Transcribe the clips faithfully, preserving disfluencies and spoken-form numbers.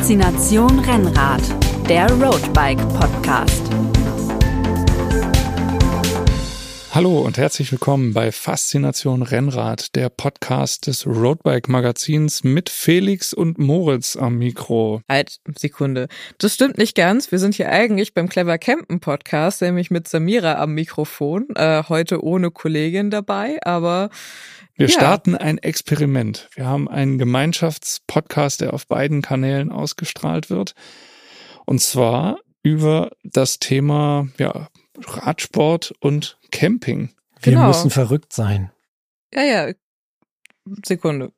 Faszination Rennrad, der Roadbike Podcast. Hallo und herzlich willkommen bei Faszination Rennrad, der Podcast des Roadbike Magazins mit Felix und Moritz am Mikro. Halt, Sekunde. Das stimmt nicht ganz. Wir sind hier eigentlich beim Clever Campen Podcast, nämlich mit Samira am Mikrofon. Äh, heute ohne Kollegin dabei, aber Wir ja. starten ein Experiment. Wir haben einen Gemeinschaftspodcast, der auf beiden Kanälen ausgestrahlt wird. Und zwar über das Thema ja, Radsport und Camping. Wir Genau. müssen verrückt sein. Ja, ja. Sekunde.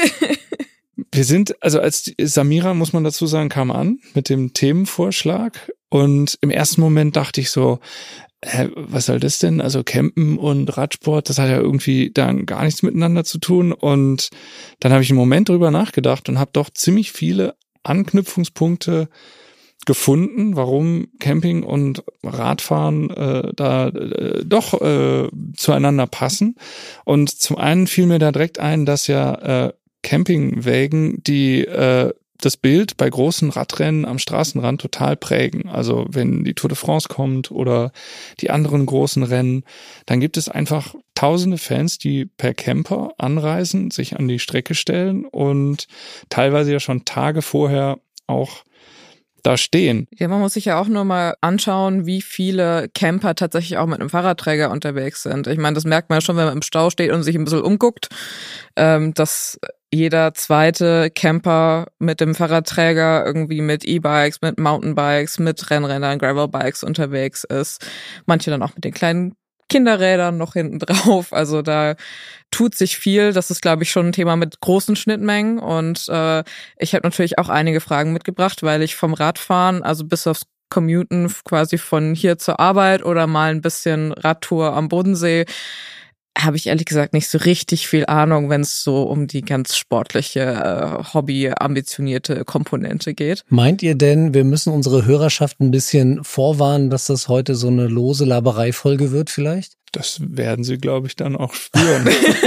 Wir sind, also als Samira, muss man dazu sagen, kam an mit dem Themenvorschlag. Und im ersten Moment dachte ich so, hä, was soll das denn? Also Campen und Radsport, das hat ja irgendwie dann gar nichts miteinander zu tun. Und dann habe ich einen Moment drüber nachgedacht und habe doch ziemlich viele Anknüpfungspunkte gefunden, warum Camping und Radfahren äh, da äh, doch äh, zueinander passen. Und zum einen fiel mir da direkt ein, dass ja äh, Campingwägen, die äh, das Bild bei großen Radrennen am Straßenrand total prägen. Also wenn die Tour de France kommt oder die anderen großen Rennen, dann gibt es einfach tausende Fans, die per Camper anreisen, sich an die Strecke stellen und teilweise ja schon Tage vorher auch da stehen. Ja, man muss sich ja auch nur mal anschauen, wie viele Camper tatsächlich auch mit einem Fahrradträger unterwegs sind. Ich meine, das merkt man ja schon, wenn man im Stau steht und sich ein bisschen umguckt, ähm, dass jeder zweite Camper mit dem Fahrradträger irgendwie mit E-Bikes, mit Mountainbikes, mit Rennrädern, Gravelbikes unterwegs ist. Manche dann auch mit den kleinen Kinderrädern noch hinten drauf. Also da tut sich viel. Das ist, glaube ich, schon ein Thema mit großen Schnittmengen. Und äh, ich habe natürlich auch einige Fragen mitgebracht, weil ich vom Radfahren, also bis aufs Commuten quasi von hier zur Arbeit oder mal ein bisschen Radtour am Bodensee, habe ich ehrlich gesagt nicht so richtig viel Ahnung, wenn es so um die ganz sportliche, äh, hobby-ambitionierte Komponente geht. Meint ihr denn, wir müssen unsere Hörerschaft ein bisschen vorwarnen, dass das heute so eine lose Laberei-Folge wird vielleicht? Das werden sie, glaube ich, dann auch spüren.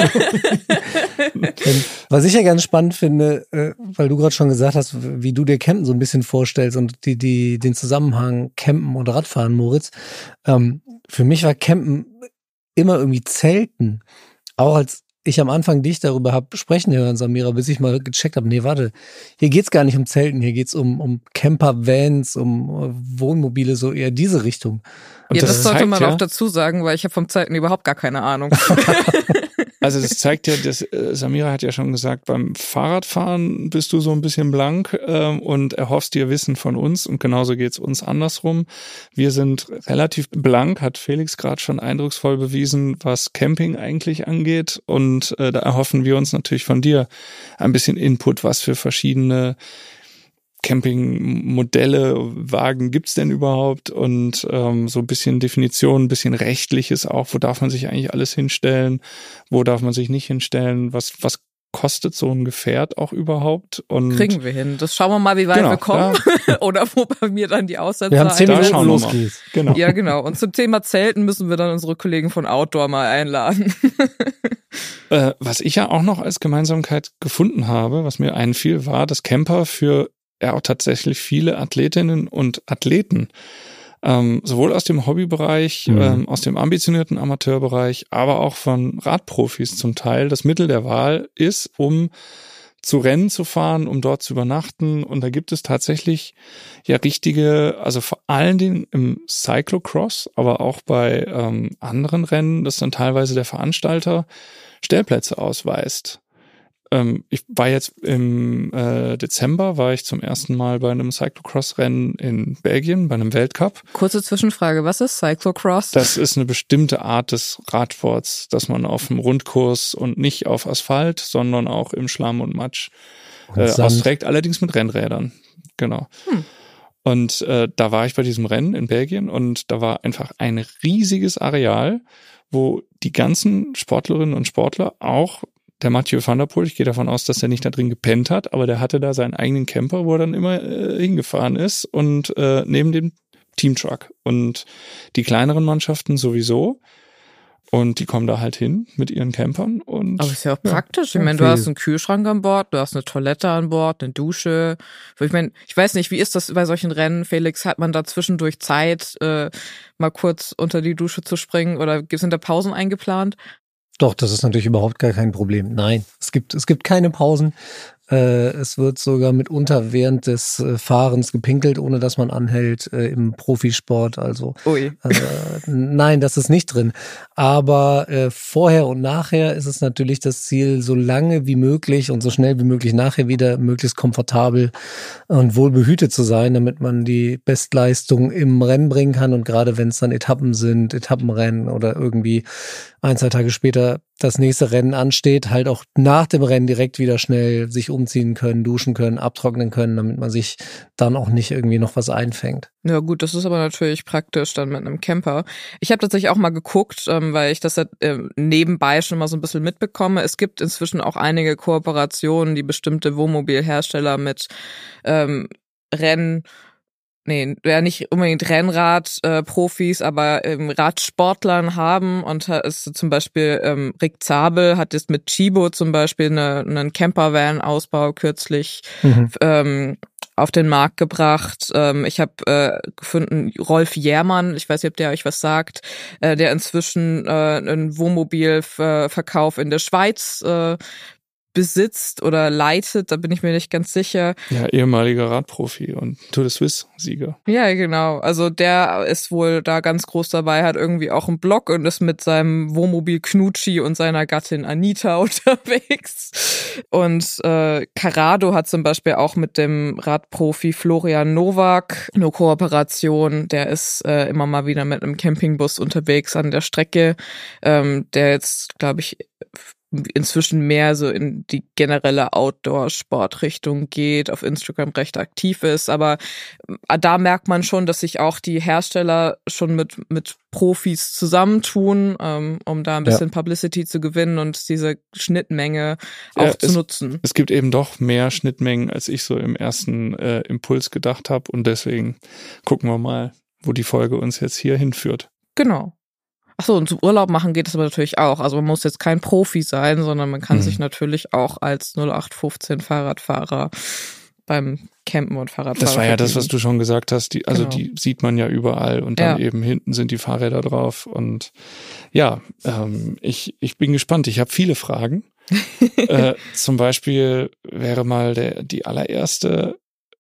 Was ich ja ganz spannend finde, weil du gerade schon gesagt hast, wie du dir Campen so ein bisschen vorstellst und die, die, den Zusammenhang Campen und Radfahren, Moritz. Ähm, für mich war Campen immer irgendwie Zelten. Auch als ich am Anfang dich darüber habe sprechen hören, Samira, bis ich mal gecheckt habe, nee, warte, hier geht's gar nicht um Zelten, hier geht's um, um Camper-Vans, um Wohnmobile, so eher diese Richtung. Und ja, das, das sollte zeigt, man ja, auch dazu sagen, weil ich habe vom Zelten überhaupt gar keine Ahnung. Also das zeigt ja, dass, äh, Samira hat ja schon gesagt, beim Fahrradfahren bist du so ein bisschen blank ähm, und erhoffst dir Wissen von uns und genauso geht's uns andersrum. Wir sind relativ blank, hat Felix gerade schon eindrucksvoll bewiesen, was Camping eigentlich angeht und äh, da erhoffen wir uns natürlich von dir ein bisschen Input, was für verschiedene Campingmodelle, Wagen gibt's denn überhaupt und ähm, so ein bisschen Definition, ein bisschen Rechtliches auch, wo darf man sich eigentlich alles hinstellen, wo darf man sich nicht hinstellen, was was kostet so ein Gefährt auch überhaupt? Und kriegen wir hin. Das schauen wir mal, wie weit genau, wir kommen ja. Oder wo bei mir dann die Aussätze Wir haben zehn Minuten, wo los geht's. Genau. Ja, genau. Und zum Thema Zelten müssen wir dann unsere Kollegen von Outdoor mal einladen. äh, was ich ja auch noch als Gemeinsamkeit gefunden habe, was mir einfiel, war, dass Camper für ja auch tatsächlich viele Athletinnen und Athleten, ähm, sowohl aus dem Hobbybereich, mhm. ähm, aus dem ambitionierten Amateurbereich, aber auch von Radprofis zum Teil das Mittel der Wahl ist, um zu Rennen zu fahren, um dort zu übernachten. Und da gibt es tatsächlich ja richtige, also vor allen Dingen im Cyclocross, aber auch bei ähm, anderen Rennen, dass dann teilweise der Veranstalter Stellplätze ausweist. Ich war jetzt im äh, Dezember, war ich zum ersten Mal bei einem Cyclocross-Rennen in Belgien, bei einem Weltcup. Kurze Zwischenfrage, was ist Cyclocross? Das ist eine bestimmte Art des Radsports, dass man auf dem Rundkurs und nicht auf Asphalt, sondern auch im Schlamm und Matsch äh, austrägt, allerdings mit Rennrädern. Genau. Hm. Und äh, da war ich bei diesem Rennen in Belgien und da war einfach ein riesiges Areal, wo die ganzen Sportlerinnen und Sportler auch der Mathieu van der Poel, ich gehe davon aus, dass er nicht da drin gepennt hat, aber der hatte da seinen eigenen Camper, wo er dann immer äh, hingefahren ist und äh, neben dem Teamtruck. Und die kleineren Mannschaften sowieso. Und die kommen da halt hin mit ihren Campern. Und aber ist ja auch ja, praktisch. Ich meine, du hast einen Kühlschrank an Bord, du hast eine Toilette an Bord, eine Dusche. Ich meine, ich weiß nicht, wie ist das bei solchen Rennen, Felix? Hat man da zwischendurch Zeit, äh, mal kurz unter die Dusche zu springen oder sind da Pausen eingeplant? Doch, das ist natürlich überhaupt gar kein Problem. Nein, es gibt, es gibt keine Pausen. Äh, es wird sogar mitunter während des äh, Fahrens gepinkelt, ohne dass man anhält, äh, im Profisport. Also Ui. Äh, nein, das ist nicht drin. Aber äh, vorher und nachher ist es natürlich das Ziel, so lange wie möglich und so schnell wie möglich nachher wieder möglichst komfortabel und wohlbehütet zu sein, damit man die Bestleistung im Rennen bringen kann. Und gerade wenn es dann Etappen sind, Etappenrennen oder irgendwie ein, zwei Tage später das nächste Rennen ansteht, halt auch nach dem Rennen direkt wieder schnell sich umziehen können, duschen können, abtrocknen können, damit man sich dann auch nicht irgendwie noch was einfängt. Ja gut, das ist aber natürlich praktisch dann mit einem Camper. Ich habe tatsächlich auch mal geguckt, ähm, weil ich das ja, äh, nebenbei schon mal so ein bisschen mitbekomme. Es gibt inzwischen auch einige Kooperationen, die bestimmte Wohnmobilhersteller mit ähm, Rennen Nee, ja nicht unbedingt Rennrad-Profis, äh, aber ähm, Radsportlern haben und ist zum Beispiel ähm, Rick Zabel hat jetzt mit Chibo zum Beispiel eine, einen Campervan-Ausbau kürzlich mhm. ähm, auf den Markt gebracht. Ähm, ich habe äh, gefunden Rolf Jährmann, ich weiß nicht, ob der euch was sagt, äh, der inzwischen äh, einen Wohnmobilverkauf in der Schweiz äh, besitzt oder leitet, da bin ich mir nicht ganz sicher. Ja, ehemaliger Radprofi und Tour de Suisse-Sieger. Ja, genau. Also der ist wohl da ganz groß dabei, hat irgendwie auch einen Blog und ist mit seinem Wohnmobil Knutschi und seiner Gattin Anita unterwegs. Und äh, Carrado hat zum Beispiel auch mit dem Radprofi Florian Nowak eine Kooperation. Der ist äh, immer mal wieder mit einem Campingbus unterwegs an der Strecke, ähm, der jetzt, glaube ich, inzwischen mehr so in die generelle Outdoor-Sportrichtung geht, auf Instagram recht aktiv ist, aber da merkt man schon, dass sich auch die Hersteller schon mit mit Profis zusammentun, ähm, um da ein bisschen ja. Publicity zu gewinnen und diese Schnittmenge auch ja, zu es, nutzen. Es gibt eben doch mehr Schnittmengen, als ich so im ersten äh, Impuls gedacht habe und deswegen gucken wir mal, wo die Folge uns jetzt hier hinführt. Genau. Ach so, und zum Urlaub machen geht es aber natürlich auch. Also man muss jetzt kein Profi sein, sondern man kann mhm. sich natürlich auch als null acht fünfzehn Fahrradfahrer beim Campen und Fahrradfahren. Das war ja das, was du schon gesagt hast. Die, also genau. die sieht man ja überall und dann ja. eben hinten sind die Fahrräder drauf. Und ja, ähm, ich, ich bin gespannt. Ich habe viele Fragen. äh, zum Beispiel wäre mal der die allererste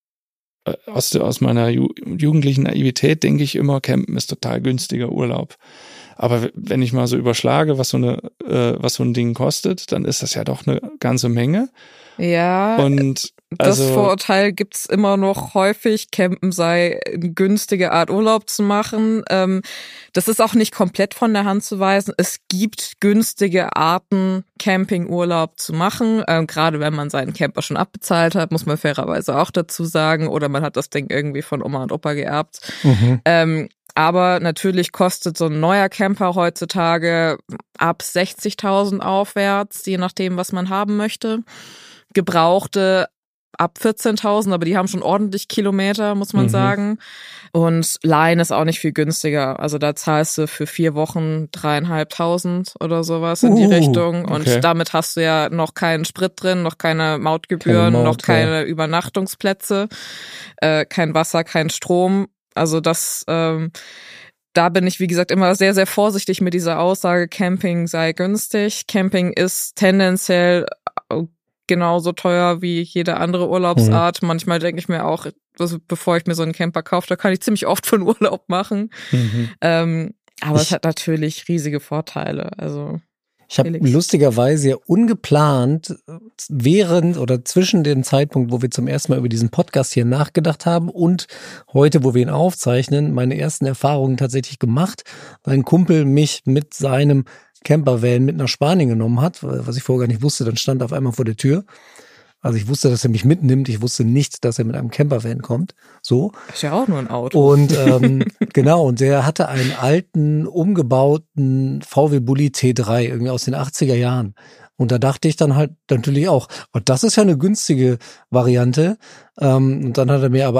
äh, aus, aus meiner ju- jugendlichen Naivität denke ich immer, Campen ist total günstiger Urlaub. Aber wenn ich mal so überschlage, was so eine, äh, was so ein Ding kostet, dann ist das ja doch eine ganze Menge. Ja. Und das also, Vorurteil gibt's immer noch häufig. Campen sei eine günstige Art Urlaub zu machen. Ähm, das ist auch nicht komplett von der Hand zu weisen. Es gibt günstige Arten, Campingurlaub zu machen. Ähm, gerade wenn man seinen Camper schon abbezahlt hat, muss man fairerweise auch dazu sagen. Oder man hat das Ding irgendwie von Oma und Opa geerbt. Mhm. Ähm, Aber natürlich kostet so ein neuer Camper heutzutage ab sechzigtausend aufwärts, je nachdem, was man haben möchte. Gebrauchte ab vierzehntausend, aber die haben schon ordentlich Kilometer, muss man mhm. sagen. Und Leihen ist auch nicht viel günstiger. Also da zahlst du für vier Wochen dreieinhalbtausend oder sowas in uh, die Richtung. Und okay. damit hast du ja noch keinen Sprit drin, noch keine Mautgebühren, keine Maut, noch keine ja. Übernachtungsplätze, äh, kein Wasser, kein Strom. Also das, ähm, da bin ich, wie gesagt, immer sehr, sehr vorsichtig mit dieser Aussage, Camping sei günstig. Camping ist tendenziell genauso teuer wie jede andere Urlaubsart. Mhm. Manchmal denke ich mir auch, also bevor ich mir so einen Camper kaufe, da kann ich ziemlich oft von Urlaub machen. Mhm. Ähm, aber ich, es hat natürlich riesige Vorteile. Also ich habe lustigerweise ja ungeplant während oder zwischen dem Zeitpunkt, wo wir zum ersten Mal über diesen Podcast hier nachgedacht haben und heute, wo wir ihn aufzeichnen, meine ersten Erfahrungen tatsächlich gemacht, weil ein Kumpel mich mit seinem Campervan mit nach Spanien genommen hat, was ich vorher gar nicht wusste, dann stand er auf einmal vor der Tür. Also ich wusste, dass er mich mitnimmt. Ich wusste nicht, dass er mit einem Campervan kommt. So. Ist ja auch nur ein Auto. Und ähm, genau, und der hatte einen alten, umgebauten V W Bulli T drei, irgendwie aus den achtziger Jahren. Und da dachte ich dann halt natürlich auch, oh, das ist ja eine günstige Variante. Ähm, und dann hat er mir aber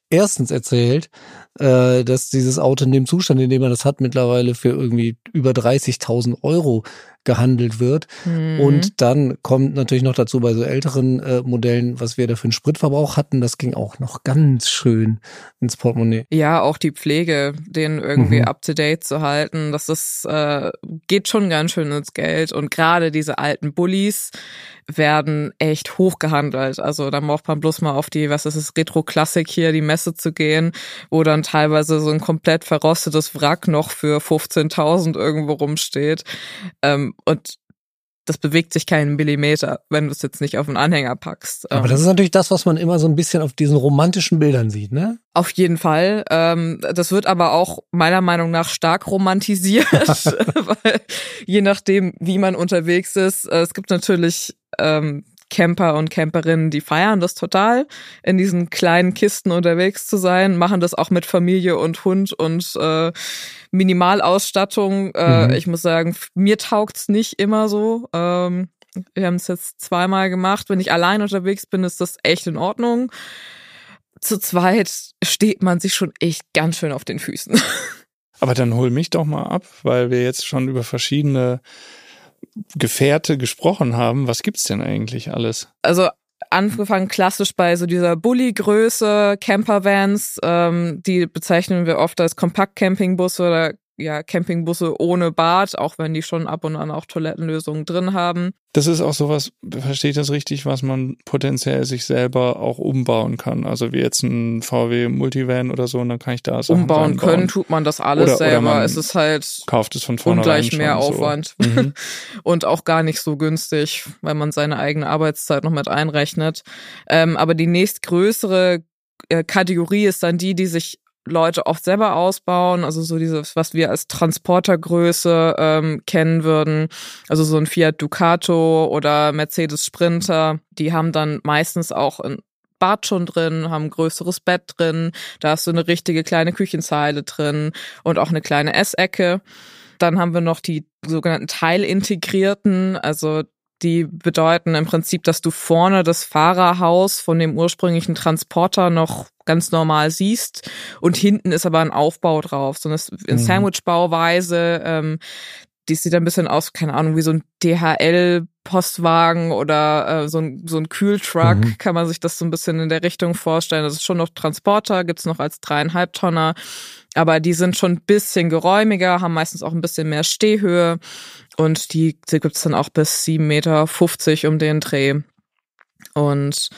erstens erzählt, äh, dass dieses Auto in dem Zustand, in dem man das hat, mittlerweile für irgendwie über dreißigtausend Euro gehandelt wird. Mhm. Und dann kommt natürlich noch dazu bei so älteren äh, Modellen, was wir da für einen Spritverbrauch hatten, das ging auch noch ganz schön ins Portemonnaie. Ja, auch die Pflege, den irgendwie Mhm. up to date zu halten, das ist, äh, geht schon ganz schön ins Geld. Und gerade diese alten Bullis werden echt hoch gehandelt. Also da braucht man bloß mal auf die, was ist es, Retro-Klassik hier, die Messe zu gehen, wo dann teilweise so ein komplett verrostetes Wrack noch für fünfzehntausend irgendwo rumsteht. Ähm, und das bewegt sich keinen Millimeter, wenn du es jetzt nicht auf einen Anhänger packst. Aber das ist natürlich das, was man immer so ein bisschen auf diesen romantischen Bildern sieht, ne? Auf jeden Fall. Ähm, das wird aber auch meiner Meinung nach stark romantisiert, weil je nachdem, wie man unterwegs ist, äh, es gibt natürlich ähm, Camper und Camperinnen, die feiern das total, in diesen kleinen Kisten unterwegs zu sein, machen das auch mit Familie und Hund und äh, Minimalausstattung. Äh, Mhm. Ich muss sagen, mir taugt's nicht immer so. Ähm, wir haben es jetzt zweimal gemacht. Wenn ich allein unterwegs bin, ist das echt in Ordnung. Zu zweit steht man sich schon echt ganz schön auf den Füßen. Aber dann hol mich doch mal ab, weil wir jetzt schon über verschiedene Gefährte gesprochen haben. Was gibt's denn eigentlich alles? Also angefangen klassisch bei so dieser Bulli-Größe, Campervans, ähm, die bezeichnen wir oft als Kompakt-Campingbusse oder ja Campingbusse ohne Bad, auch wenn die schon ab und an auch Toilettenlösungen drin haben. Das ist auch sowas, verstehe ich das richtig, was man potenziell sich selber auch umbauen kann. Also wie jetzt ein V W Multivan oder so, und dann kann ich da Sachen Umbauen reinbauen. können tut man das alles Oder- oder selber. man Es ist halt Kauft es von vornherein ungleich schon mehr so. Aufwand Mhm. und auch gar nicht so günstig, weil man seine eigene Arbeitszeit noch mit einrechnet. Ähm, aber die nächstgrößere äh, Kategorie ist dann die, die sich Leute oft selber ausbauen, also so dieses, was wir als Transportergröße ähm, kennen würden, also so ein Fiat Ducato oder Mercedes Sprinter, die haben dann meistens auch ein Bad schon drin, haben ein größeres Bett drin, da ist so eine richtige kleine Küchenzeile drin und auch eine kleine Essecke. Dann haben wir noch die sogenannten Teilintegrierten, also die bedeuten im Prinzip, dass du vorne das Fahrerhaus von dem ursprünglichen Transporter noch ganz normal siehst und hinten ist aber ein Aufbau drauf, so eine in Mhm. Sandwich-Bauweise. Ähm, die sieht ein bisschen aus, keine Ahnung, wie so ein D H L-Postwagen oder äh, so ein so ein Kühltruck, Mhm. kann man sich das so ein bisschen in der Richtung vorstellen. Das ist schon noch Transporter, gibt's noch als dreieinhalb Tonner, aber die sind schon ein bisschen geräumiger, haben meistens auch ein bisschen mehr Stehhöhe. Und die gibt's dann auch bis sieben Meter fünfzig um den Dreh. Und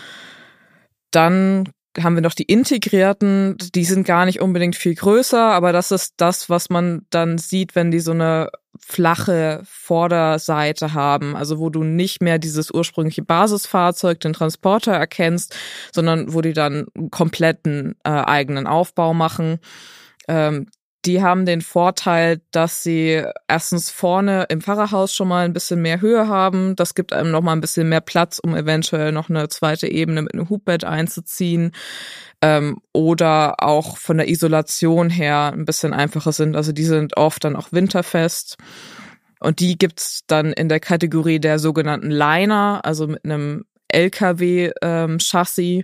dann haben wir noch die integrierten, die sind gar nicht unbedingt viel größer, aber das ist das, was man dann sieht, wenn die so eine flache Vorderseite haben, also wo du nicht mehr dieses ursprüngliche Basisfahrzeug, den Transporter erkennst, sondern wo die dann einen kompletten äh, eigenen Aufbau machen. Ähm, Die haben den Vorteil, dass sie erstens vorne im Fahrerhaus schon mal ein bisschen mehr Höhe haben. Das gibt einem noch mal ein bisschen mehr Platz, um eventuell noch eine zweite Ebene mit einem Hubbett einzuziehen. Ähm, oder auch von der Isolation her ein bisschen einfacher sind. Also die sind oft dann auch winterfest. Und die gibt's dann in der Kategorie der sogenannten Liner, also mit einem L K W-Chassis,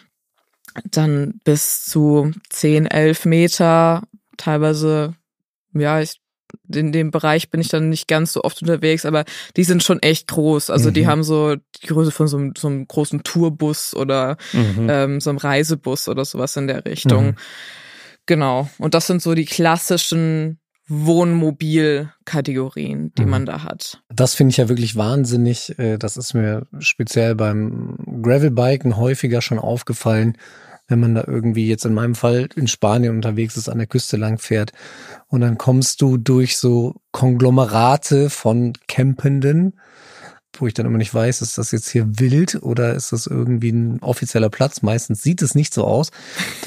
dann bis zu zehn, elf Meter. Teilweise, ja, ich, in dem Bereich bin ich dann nicht ganz so oft unterwegs, aber die sind schon echt groß. Also die Mhm. haben so die Größe von so, einem- so einem großen Tourbus oder Mhm. ähm, so einem Reisebus oder sowas in der Richtung. Mhm. Genau. Und das sind so die klassischen Wohnmobil-Kategorien, die Mhm. man da hat. Das finde ich ja wirklich wahnsinnig. Äh, Das ist mir speziell beim Gravelbiken häufiger schon aufgefallen, wenn man da irgendwie jetzt in meinem Fall in Spanien unterwegs ist, an der Küste lang fährt. Und dann kommst du durch so Konglomerate von Campenden, wo ich dann immer nicht weiß, ist das jetzt hier wild oder ist das irgendwie ein offizieller Platz? Meistens sieht es nicht so aus.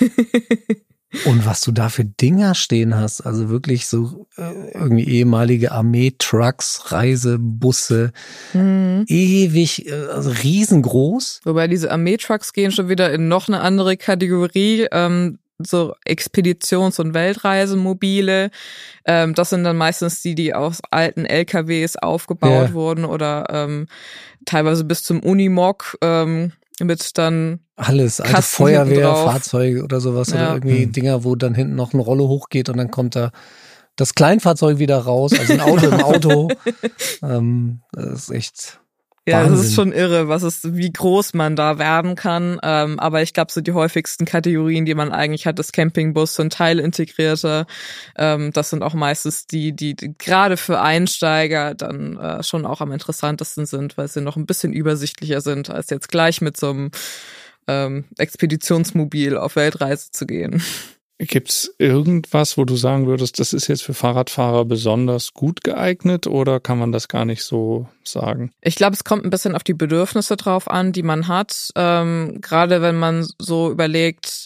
Und was du da für Dinger stehen hast, also wirklich so äh, irgendwie ehemalige Armee-Trucks, Reisebusse, Mhm. ewig, äh, also riesengroß. Wobei diese Armeetrucks gehen schon wieder in noch eine andere Kategorie, ähm, so Expeditions- und Weltreisemobile. Ähm, das sind dann meistens die, die aus alten L K Ws aufgebaut Ja. wurden oder ähm, teilweise bis zum Unimog ähm, mit dann alles, alte Kasten hinten Feuerwehr, drauf. Fahrzeuge oder sowas Ja. oder irgendwie Mhm. Dinger, wo dann hinten noch eine Rolle hochgeht und dann kommt da das Kleinfahrzeug wieder raus, also ein Auto im Auto. Ähm, das ist echt Ja, das Wahnsinn. ist schon irre, was es, wie groß man da werden kann. Ähm, aber ich glaube, so die häufigsten Kategorien, die man eigentlich hat, ist Campingbus und Teilintegrierte. Ähm, das sind auch meistens die, die, die gerade für Einsteiger dann äh, schon auch am interessantesten sind, weil sie noch ein bisschen übersichtlicher sind, als jetzt gleich mit so einem ähm, Expeditionsmobil auf Weltreise zu gehen. Gibt's irgendwas, wo du sagen würdest, das ist jetzt für Fahrradfahrer besonders gut geeignet oder kann man das gar nicht so sagen? Ich glaube, es kommt ein bisschen auf die Bedürfnisse drauf an, die man hat. Ähm, gerade wenn man so überlegt,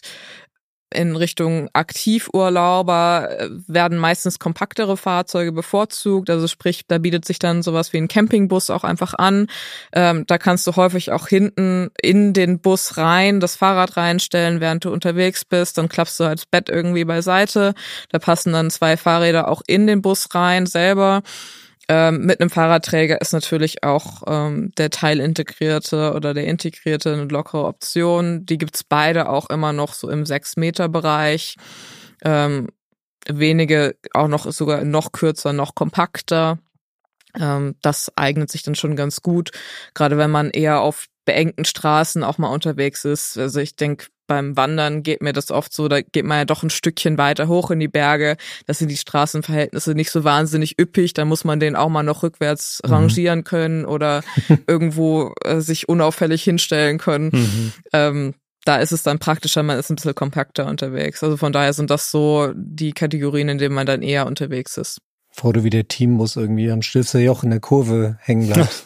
in Richtung Aktivurlauber äh, werden meistens kompaktere Fahrzeuge bevorzugt. Also sprich, da bietet sich dann sowas wie ein Campingbus auch einfach an. Ähm, da kannst du häufig auch hinten in den Bus rein, das Fahrrad reinstellen, während du unterwegs bist. Dann klappst du halt das Bett irgendwie beiseite. Da passen dann zwei Fahrräder auch in den Bus rein selber. Ähm, mit einem Fahrradträger ist natürlich auch ähm, der teilintegrierte oder der integrierte eine lockere Option. Die gibt's beide auch immer noch so im sechs Meter Bereich. Ähm, wenige auch noch sogar noch kürzer, noch kompakter. Ähm, das eignet sich dann schon ganz gut, gerade wenn man eher auf beengten Straßen auch mal unterwegs ist. Also ich denke, beim Wandern geht mir das oft so, da geht man ja doch ein Stückchen weiter hoch in die Berge. Das sind die Straßenverhältnisse nicht so wahnsinnig üppig. Da muss man den auch mal noch rückwärts Mhm. rangieren können oder irgendwo äh, sich unauffällig hinstellen können. Mhm. Ähm, da ist es dann praktischer, man ist ein bisschen kompakter unterwegs. Also von daher sind das so die Kategorien, in denen man dann eher unterwegs ist. Bevor du wie der Teambus irgendwie am Stilfserjoch in der Kurve hängen bleibst.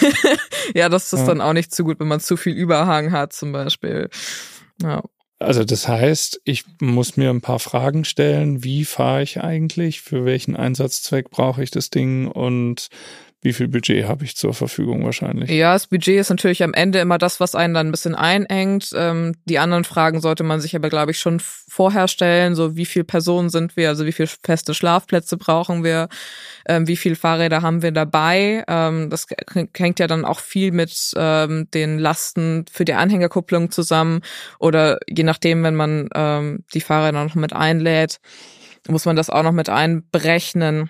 Ja, das ist Ja. dann auch nicht so gut, wenn man zu viel Überhang hat zum Beispiel. Ja. Also das heißt, ich muss mir ein paar Fragen stellen. Wie fahre ich eigentlich? Für welchen Einsatzzweck brauche ich das Ding? Und wie viel Budget habe ich zur Verfügung wahrscheinlich? Ja, das Budget ist natürlich am Ende immer das, was einen dann ein bisschen einengt. Ähm, die anderen Fragen sollte man sich aber, glaube ich, schon vorher stellen. So, wie viele Personen sind wir? Also wie viele feste Schlafplätze brauchen wir? Ähm, wie viele Fahrräder haben wir dabei? Ähm, das hängt ja dann auch viel mit ähm, den Lasten für die Anhängerkupplung zusammen. Oder je nachdem, wenn man ähm, die Fahrräder noch mit einlädt, muss man das auch noch mit einberechnen.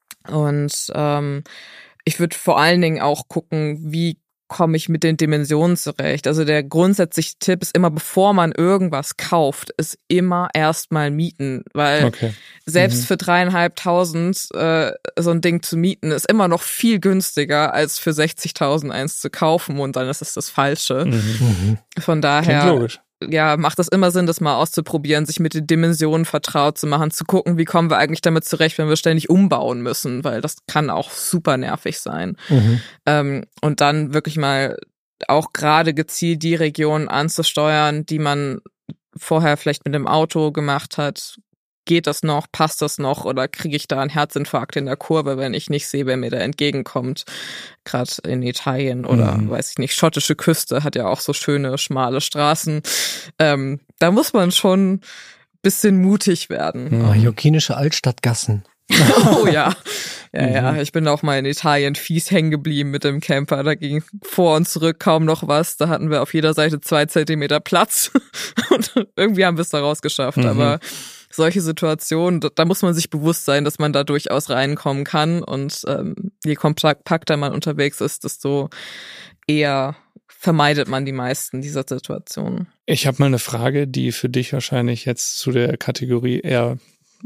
Und ähm, ich würde vor allen Dingen auch gucken, wie komme ich mit den Dimensionen zurecht. Also der grundsätzliche Tipp ist immer, bevor man irgendwas kauft, ist immer erstmal mieten, weil Okay. selbst Mhm. für dreieinhalbtausend äh, so ein Ding zu mieten ist immer noch viel günstiger, als für sechzigtausend eins zu kaufen und dann ist es das Falsche. Mhm. Mhm. Von Klingt daher logisch. ja, macht das immer Sinn, das mal auszuprobieren, sich mit den Dimensionen vertraut zu machen, zu gucken, wie kommen wir eigentlich damit zurecht, wenn wir ständig umbauen müssen, weil das kann auch super nervig sein. Mhm. Ähm, und dann wirklich mal auch gerade gezielt die Regionen anzusteuern, die man vorher vielleicht mit dem Auto gemacht hat. Geht das noch? Passt das noch? Oder kriege ich da einen Herzinfarkt in der Kurve, wenn ich nicht sehe, wer mir da entgegenkommt? Gerade in Italien oder, Mhm. weiß ich nicht, schottische Küste hat ja auch so schöne, schmale Straßen. Ähm, da muss man schon ein bisschen mutig werden. Mhm. Mallorquinische Altstadtgassen. Oh ja. Ja, Mhm. ja. Ich bin auch mal in Italien fies hängen geblieben mit dem Camper. Da ging vor und zurück kaum noch was. Da hatten wir auf jeder Seite zwei Zentimeter Platz. Und irgendwie haben wir es da rausgeschafft. Mhm. Aber solche Situationen, da, da muss man sich bewusst sein, dass man da durchaus reinkommen kann. Und ähm, je kompakter man unterwegs ist, desto eher vermeidet man die meisten dieser Situationen. Ich habe mal eine Frage, die für dich wahrscheinlich jetzt zu der Kategorie eher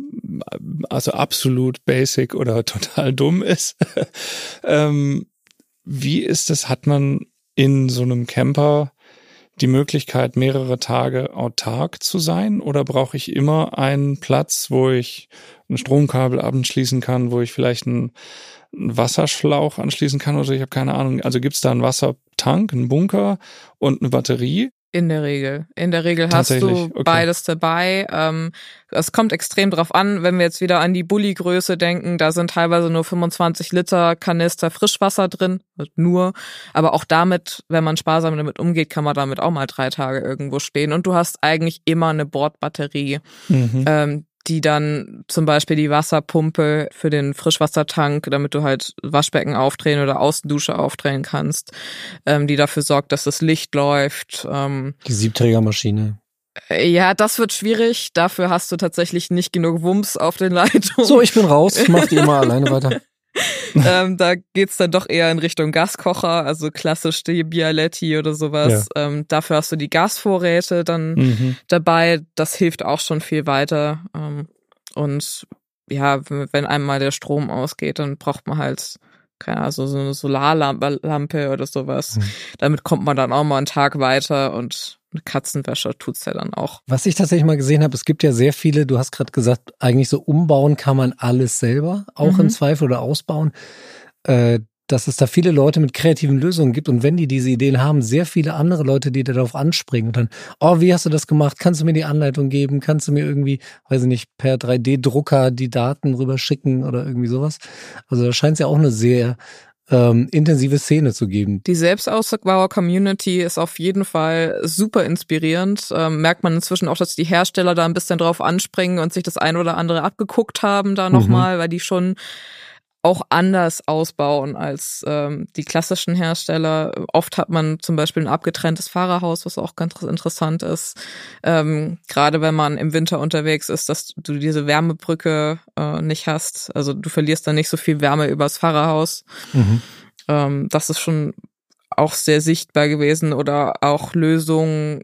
also absolut basic oder total dumm ist. ähm, wie ist es, hat man in so einem Camper die Möglichkeit, mehrere Tage autark zu sein? Oder brauche ich immer einen Platz, wo ich ein Stromkabel anschließen kann, wo ich vielleicht einen, einen Wasserschlauch anschließen kann? Oder ich habe keine Ahnung. Also gibt es da einen Wassertank, einen Bunker und eine Batterie? In der Regel. In der Regel hast Tatsächlich, du okay. beides dabei. Ähm, es kommt extrem drauf an, wenn wir jetzt wieder an die Bulli-Größe denken, da sind teilweise nur fünfundzwanzig Liter Kanister Frischwasser drin, nur. Aber auch damit, wenn man sparsam damit umgeht, kann man damit auch mal drei Tage irgendwo stehen. Und du hast eigentlich immer eine Bordbatterie. Mhm. Ähm, die dann zum Beispiel die Wasserpumpe für den Frischwassertank, damit du halt Waschbecken aufdrehen oder Außendusche aufdrehen kannst, ähm, die dafür sorgt, dass das Licht läuft. Ähm, die Siebträgermaschine. Ja, das wird schwierig. Dafür hast du tatsächlich nicht genug Wumms auf den Leitungen. So, ich bin raus. Macht ihr mal alleine weiter. ähm, da geht's dann doch eher in Richtung Gaskocher, also klassisch die Bialetti oder sowas. Ja. Ähm, dafür hast du die Gasvorräte dann mhm. dabei. Das hilft auch schon viel weiter. Ähm, und ja, wenn einmal der Strom ausgeht, dann braucht man halt keine Ahnung, so eine Solarlampe oder sowas. Mhm. Damit kommt man dann auch mal einen Tag weiter und eine Katzenwäsche tut's ja dann auch. Was ich tatsächlich mal gesehen habe, es gibt ja sehr viele, du hast gerade gesagt, eigentlich so umbauen kann man alles selber, auch mhm. im Zweifel oder ausbauen, äh, dass es da viele Leute mit kreativen Lösungen gibt und wenn die diese Ideen haben, sehr viele andere Leute, die darauf anspringen und dann, oh, wie hast du das gemacht? Kannst du mir die Anleitung geben? Kannst du mir irgendwie, weiß ich nicht, per drei D Drucker die Daten rüber schicken oder irgendwie sowas? Also da scheint es ja auch eine sehr Ähm, intensive Szene zu geben. Die Selbstausbauer-Community ist auf jeden Fall super inspirierend. Ähm, merkt man inzwischen auch, dass die Hersteller da ein bisschen drauf anspringen und sich das ein oder andere abgeguckt haben da nochmal, mhm. weil die schon auch anders ausbauen als ähm, die klassischen Hersteller. Oft hat man zum Beispiel ein abgetrenntes Fahrerhaus, was auch ganz interessant ist. Ähm, gerade wenn man im Winter unterwegs ist, dass du diese Wärmebrücke äh, nicht hast. Also du verlierst dann nicht so viel Wärme übers Fahrerhaus. Mhm. Ähm, das ist schon auch sehr sichtbar gewesen. Oder auch Lösungen,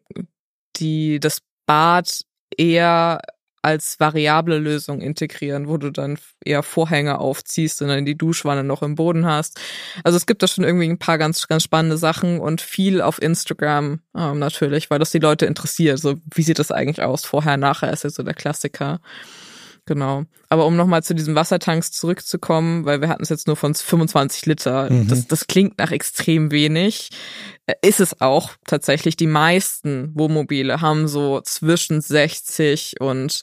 die das Bad eher als variable Lösung integrieren, wo du dann eher Vorhänge aufziehst und dann die Duschwanne noch im Boden hast. Also es gibt da schon irgendwie ein paar ganz, ganz spannende Sachen und viel auf Instagram ähm, natürlich, weil das die Leute interessiert. So, wie sieht das eigentlich aus? Vorher, nachher ist ja so der Klassiker. Genau. Aber um nochmal zu diesen Wassertanks zurückzukommen, weil wir hatten es jetzt nur von fünfundzwanzig Liter. Mhm. Das, das klingt nach extrem wenig. Ist es auch tatsächlich. Die meisten Wohnmobile haben so zwischen sechzig und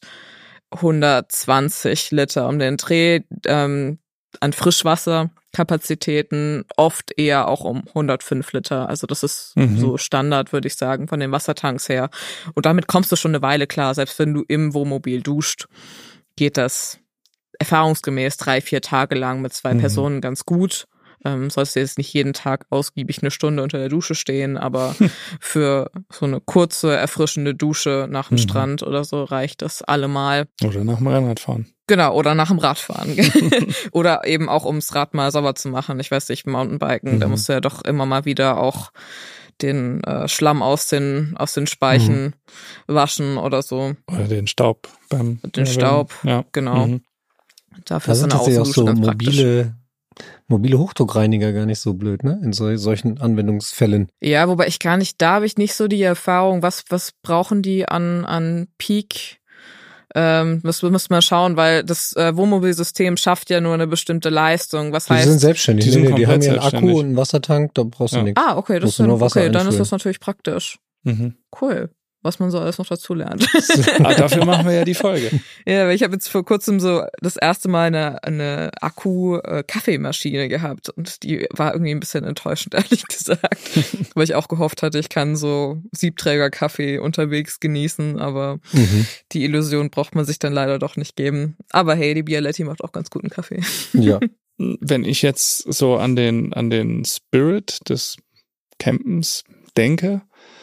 hundertzwanzig Liter um den Dreh ähm, an Frischwasserkapazitäten, oft eher auch um hundertfünf Liter. Also das ist mhm. so Standard, würde ich sagen, von den Wassertanks her. Und damit kommst du schon eine Weile klar, selbst wenn du im Wohnmobil duscht. Geht das erfahrungsgemäß drei, vier Tage lang mit zwei mhm. Personen ganz gut. Ähm, sollst du jetzt nicht jeden Tag ausgiebig eine Stunde unter der Dusche stehen, aber für so eine kurze, erfrischende Dusche nach dem mhm. Strand oder so reicht das allemal. Oder nach dem Radfahren. Genau, oder nach dem Radfahren. Oder eben auch, ums Rad mal sauber zu machen. Ich weiß nicht, Mountainbiken, mhm. da musst du ja doch immer mal wieder auch den äh, Schlamm aus den aus den Speichen mhm. waschen oder so. Oder den Staub beim Den ja, Staub, ja. genau. Mhm. Dafür da sind tatsächlich auch so mobile, mobile Hochdruckreiniger gar nicht so blöd, ne? In so, solchen Anwendungsfällen. Ja, wobei ich gar nicht, da habe ich nicht so die Erfahrung, was was brauchen die an an Peak? Ähm, müssen, müssen wir schauen, weil das äh, Wohnmobilsystem schafft ja nur eine bestimmte Leistung. Was die heißt? Die sind selbstständig. Die, sind nee, die haben ja einen Akku und einen Wassertank, da brauchst du ja. nichts. Ah, okay, das ist dann, okay, dann ist das natürlich praktisch. Mhm. Cool. Was man so alles noch dazu lernt. Aber dafür machen wir ja die Folge. Ja, weil ich habe jetzt vor kurzem so das erste Mal eine, eine Akku-Kaffeemaschine gehabt und die war irgendwie ein bisschen enttäuschend, ehrlich gesagt. Weil ich auch gehofft hatte, ich kann so Siebträger-Kaffee unterwegs genießen, aber mhm. die Illusion braucht man sich dann leider doch nicht geben. Aber hey, die Bialetti macht auch ganz guten Kaffee. Ja. Wenn ich jetzt so an den, an den Spirit des Campens denke,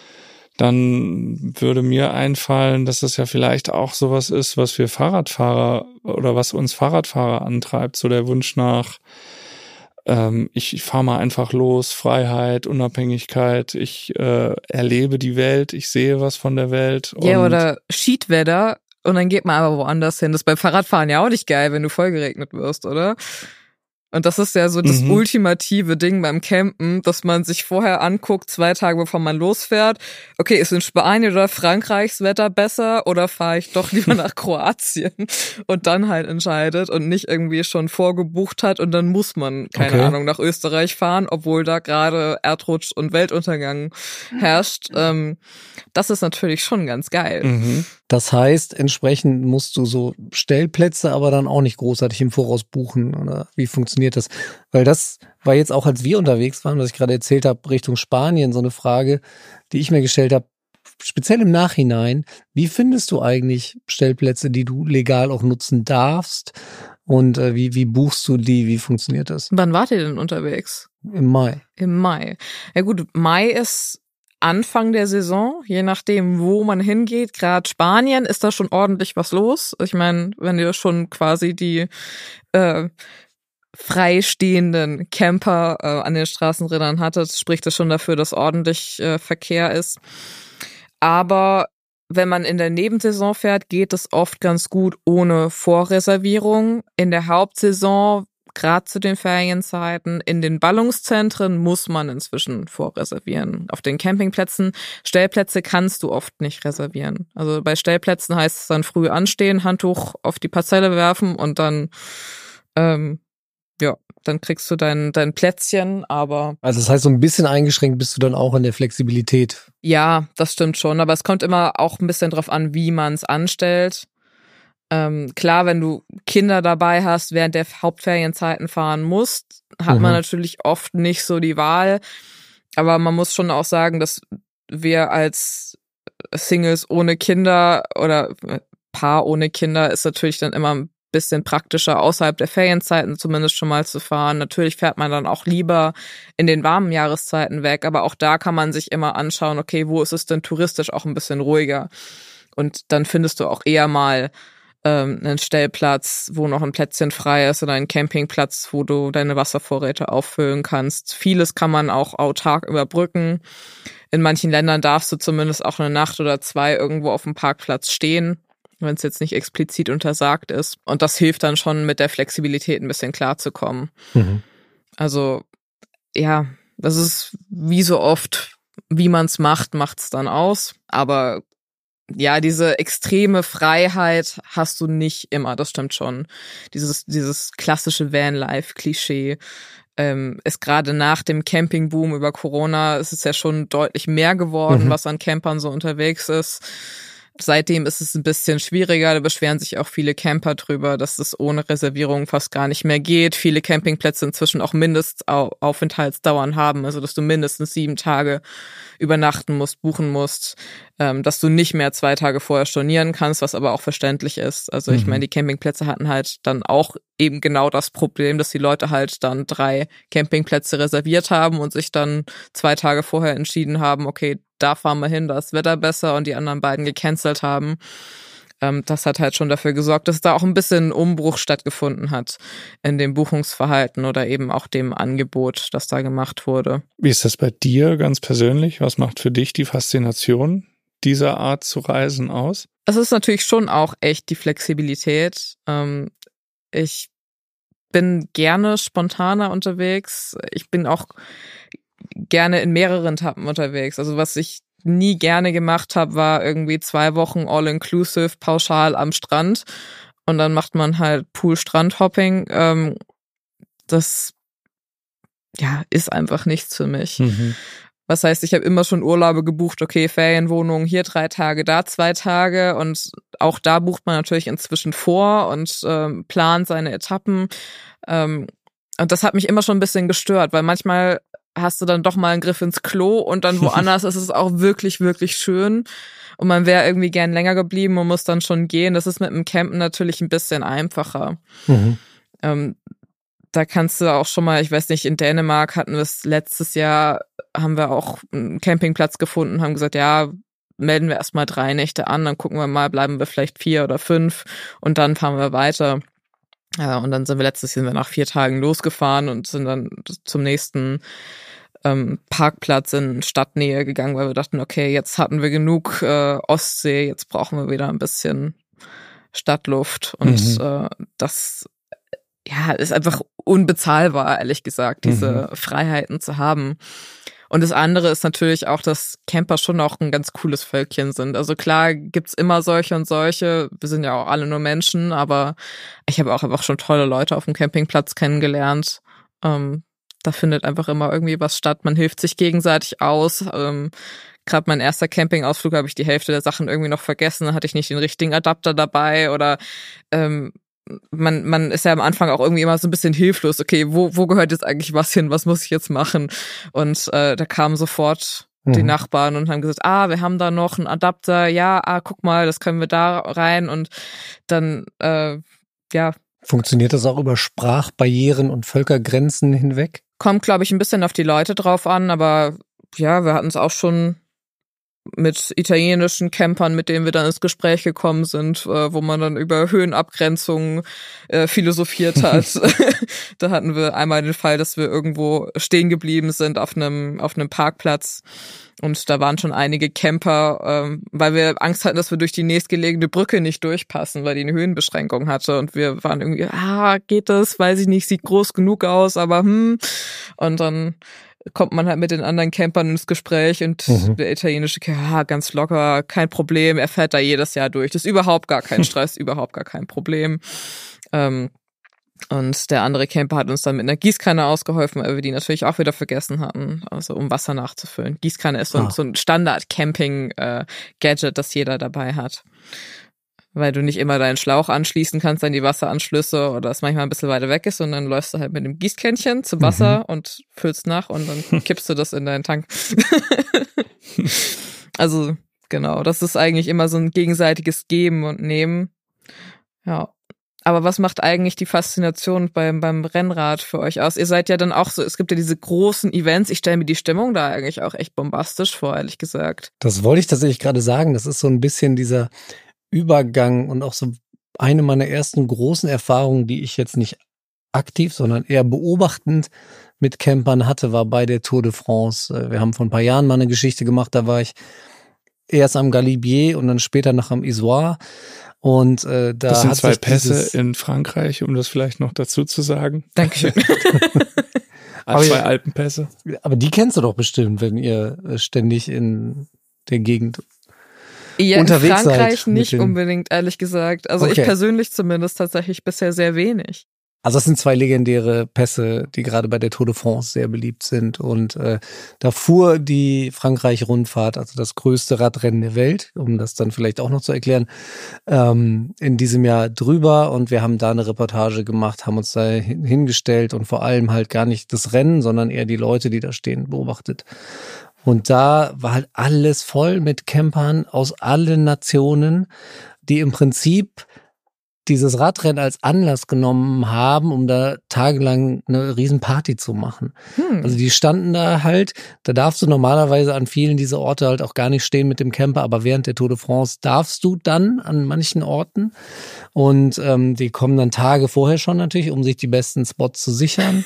dann würde mir einfallen, dass das ja vielleicht auch sowas ist, was wir Fahrradfahrer oder was uns Fahrradfahrer antreibt, so der Wunsch nach, ähm, ich, ich fahre mal einfach los, Freiheit, Unabhängigkeit, ich äh, erlebe die Welt, ich sehe was von der Welt. Ja, und oder Schiedwetter und dann geht man aber woanders hin. Das ist beim Fahrradfahren ja auch nicht geil, wenn du vollgeregnet wirst, oder? Und das ist ja so das mhm. ultimative Ding beim Campen, dass man sich vorher anguckt, zwei Tage bevor man losfährt. Okay, ist in Spanien oder Frankreichs Wetter besser oder fahre ich doch lieber nach Kroatien? Und dann halt entscheidet und nicht irgendwie schon vorgebucht hat und dann muss man, keine okay. Ahnung, nach Österreich fahren, obwohl da gerade Erdrutsch und Weltuntergang herrscht. Ähm, das ist natürlich schon ganz geil. Mhm. Das heißt, entsprechend musst du so Stellplätze aber dann auch nicht großartig im Voraus buchen, oder wie funktioniert das? Weil das war jetzt auch, als wir unterwegs waren, was ich gerade erzählt habe, Richtung Spanien, so eine Frage, die ich mir gestellt habe, speziell im Nachhinein, wie findest du eigentlich Stellplätze, die du legal auch nutzen darfst? Und äh, wie, wie buchst du die? Wie funktioniert das? Wann wart ihr denn unterwegs? Im Mai. Im Mai. Ja gut, Mai ist Anfang der Saison, je nachdem, wo man hingeht. Gerade Spanien ist da schon ordentlich was los. Ich meine, wenn ihr schon quasi die äh, freistehenden Camper äh, an den Straßenrädern hattet, spricht das schon dafür, dass ordentlich äh, Verkehr ist. Aber wenn man in der Nebensaison fährt, geht es oft ganz gut ohne Vorreservierung. In der Hauptsaison, gerade zu den Ferienzeiten, in den Ballungszentren muss man inzwischen vorreservieren. Auf den Campingplätzen, Stellplätze kannst du oft nicht reservieren. Also bei Stellplätzen heißt es dann früh anstehen, Handtuch auf die Parzelle werfen und dann ähm, ja, dann kriegst du dein, dein Plätzchen, aber... Also das heißt, so ein bisschen eingeschränkt bist du dann auch in der Flexibilität. Ja, das stimmt schon, aber es kommt immer auch ein bisschen drauf an, wie man es anstellt. Ähm, klar, wenn du Kinder dabei hast, während der Hauptferienzeiten fahren musst, hat mhm. man natürlich oft nicht so die Wahl, aber man muss schon auch sagen, dass wir als Singles ohne Kinder oder Paar ohne Kinder ist natürlich dann immer bisschen praktischer, außerhalb der Ferienzeiten zumindest schon mal zu fahren. Natürlich fährt man dann auch lieber in den warmen Jahreszeiten weg, aber auch da kann man sich immer anschauen, okay, wo ist es denn touristisch auch ein bisschen ruhiger? Und dann findest du auch eher mal ähm, einen Stellplatz, wo noch ein Plätzchen frei ist oder einen Campingplatz, wo du deine Wasservorräte auffüllen kannst. Vieles kann man auch autark überbrücken. In manchen Ländern darfst du zumindest auch eine Nacht oder zwei irgendwo auf dem Parkplatz stehen, wenn es jetzt nicht explizit untersagt ist. Und das hilft dann schon, mit der Flexibilität ein bisschen klarzukommen. Mhm. Also, ja, das ist wie so oft, wie man es macht, macht es dann aus. Aber ja, diese extreme Freiheit hast du nicht immer, das stimmt schon. Dieses, dieses klassische Vanlife-Klischee ähm, ist gerade nach dem Campingboom über Corona, ist es ja schon deutlich mehr geworden, mhm. was an Campern so unterwegs ist. Seitdem ist es ein bisschen schwieriger, da beschweren sich auch viele Camper drüber, dass es ohne Reservierung fast gar nicht mehr geht. Viele Campingplätze inzwischen auch Mindestaufenthaltsdauern haben, also dass du mindestens sieben Tage übernachten musst, buchen musst, ähm, dass du nicht mehr zwei Tage vorher stornieren kannst, was aber auch verständlich ist. Also ich mhm. meine, die Campingplätze hatten halt dann auch eben genau das Problem, dass die Leute halt dann drei Campingplätze reserviert haben und sich dann zwei Tage vorher entschieden haben, okay, da fahren wir hin, da ist das Wetter besser und die anderen beiden gecancelt haben. Ähm, das hat halt schon dafür gesorgt, dass da auch ein bisschen Umbruch stattgefunden hat in dem Buchungsverhalten oder eben auch dem Angebot, das da gemacht wurde. Wie ist das bei dir ganz persönlich? Was macht für dich die Faszination dieser Art zu reisen aus? Es ist natürlich schon auch echt die Flexibilität. Ähm, ich bin gerne spontaner unterwegs. Ich bin auch gerne in mehreren Etappen unterwegs. Also was ich nie gerne gemacht habe, war irgendwie zwei Wochen all-inclusive pauschal am Strand und dann macht man halt Pool-Strand-Hopping. Ähm, das ja ist einfach nichts für mich. Mhm. Was heißt, ich habe immer schon Urlaube gebucht, okay, Ferienwohnung, hier drei Tage, da zwei Tage und auch da bucht man natürlich inzwischen vor und ähm, plant seine Etappen. Ähm, und das hat mich immer schon ein bisschen gestört, weil manchmal hast du dann doch mal einen Griff ins Klo und dann woanders ist es auch wirklich, wirklich schön und man wäre irgendwie gern länger geblieben und muss dann schon gehen. Das ist mit dem Campen natürlich ein bisschen einfacher. Mhm. Ähm, da kannst du auch schon mal, ich weiß nicht, in Dänemark hatten wir es letztes Jahr, haben wir auch einen Campingplatz gefunden, haben gesagt, ja, melden wir erstmal drei Nächte an, dann gucken wir mal, bleiben wir vielleicht vier oder fünf und dann fahren wir weiter. Ja, und dann sind wir letztes Jahr nach vier Tagen losgefahren und sind dann zum nächsten ähm, Parkplatz in Stadtnähe gegangen, weil wir dachten, okay, jetzt hatten wir genug äh, Ostsee, jetzt brauchen wir wieder ein bisschen Stadtluft. Und mhm. äh, das ja ist einfach unbezahlbar, ehrlich gesagt, diese mhm. Freiheiten zu haben. Und das andere ist natürlich auch, dass Camper schon auch ein ganz cooles Völkchen sind. Also klar gibt's immer solche und solche. Wir sind ja auch alle nur Menschen, aber ich habe auch einfach schon tolle Leute auf dem Campingplatz kennengelernt. Ähm, da findet einfach immer irgendwie was statt. Man hilft sich gegenseitig aus. Ähm, Gerade mein erster Campingausflug habe ich die Hälfte der Sachen irgendwie noch vergessen. Da hatte ich nicht den richtigen Adapter dabei oder ähm, man man ist ja am Anfang auch irgendwie immer so ein bisschen hilflos. Okay, wo wo gehört jetzt eigentlich was hin? Was muss ich jetzt machen? Und äh, da kam sofort die Nachbarn und haben gesagt, ah, wir haben da noch einen Adapter, ja, ah, guck mal, das können wir da rein und dann, äh, ja. Funktioniert das auch über Sprachbarrieren und Völkergrenzen hinweg? Kommt, glaube ich, ein bisschen auf die Leute drauf an, aber ja, wir hatten es auch schon mit italienischen Campern, mit denen wir dann ins Gespräch gekommen sind, äh, wo man dann über Höhenabgrenzungen äh, philosophiert hat. Da hatten wir einmal den Fall, dass wir irgendwo stehen geblieben sind auf einem auf einem Parkplatz und da waren schon einige Camper, ähm, weil wir Angst hatten, dass wir durch die nächstgelegene Brücke nicht durchpassen, weil die eine Höhenbeschränkung hatte und wir waren irgendwie, ah, geht das? Weiß ich nicht, sieht groß genug aus, aber hm. Und dann kommt man halt mit den anderen Campern ins Gespräch und mhm. der italienische Camper, ja, ganz locker, kein Problem, er fährt da jedes Jahr durch. Das ist überhaupt gar kein Stress, überhaupt gar kein Problem. Ähm, und der andere Camper hat uns dann mit einer Gießkanne ausgeholfen, weil wir die natürlich auch wieder vergessen hatten, also um Wasser nachzufüllen. Gießkanne ist so, ah. so ein Standard-Camping-Gadget, das jeder dabei hat. Weil du nicht immer deinen Schlauch anschließen kannst an die Wasseranschlüsse oder es manchmal ein bisschen weiter weg ist und dann läufst du halt mit dem Gießkännchen zum Wasser mhm. und füllst nach und dann kippst du das in deinen Tank. Also genau, das ist eigentlich immer so ein gegenseitiges Geben und Nehmen. Ja. Aber was macht eigentlich die Faszination beim beim Rennrad für euch aus? Ihr seid ja dann auch so, es gibt ja diese großen Events, ich stelle mir die Stimmung da eigentlich auch echt bombastisch vor, ehrlich gesagt. Das wollte ich tatsächlich gerade sagen, das ist so ein bisschen dieser Übergang und auch so eine meiner ersten großen Erfahrungen, die ich jetzt nicht aktiv, sondern eher beobachtend mit Campern hatte, war bei der Tour de France. Wir haben vor ein paar Jahren mal eine Geschichte gemacht, da war ich erst am Galibier und dann später noch am Isoire. Und äh, da das sind hat zwei sich Pässe in Frankreich, um das vielleicht noch dazu zu sagen. Dankeschön. Aber zwei Alpenpässe. Aber die kennst du doch bestimmt, wenn ihr ständig in der Gegend ja, unterwegs seid. In Frankreich nicht unbedingt, ehrlich gesagt. Also okay. Ich persönlich zumindest tatsächlich bisher sehr wenig. Also das sind zwei legendäre Pässe, die gerade bei der Tour de France sehr beliebt sind. Und äh, da fuhr die Frankreich-Rundfahrt, also das größte Radrennen der Welt, um das dann vielleicht auch noch zu erklären, ähm, in diesem Jahr drüber. Und wir haben da eine Reportage gemacht, haben uns da hingestellt und vor allem halt gar nicht das Rennen, sondern eher die Leute, die da stehen, beobachtet. Und da war halt alles voll mit Campern aus allen Nationen, die im Prinzip dieses Radrennen als Anlass genommen haben, um da tagelang eine Riesenparty zu machen. Hm. Also die standen da halt, da darfst du normalerweise an vielen dieser Orte halt auch gar nicht stehen mit dem Camper, aber während der Tour de France darfst du dann an manchen Orten und ähm, die kommen dann Tage vorher schon natürlich, um sich die besten Spots zu sichern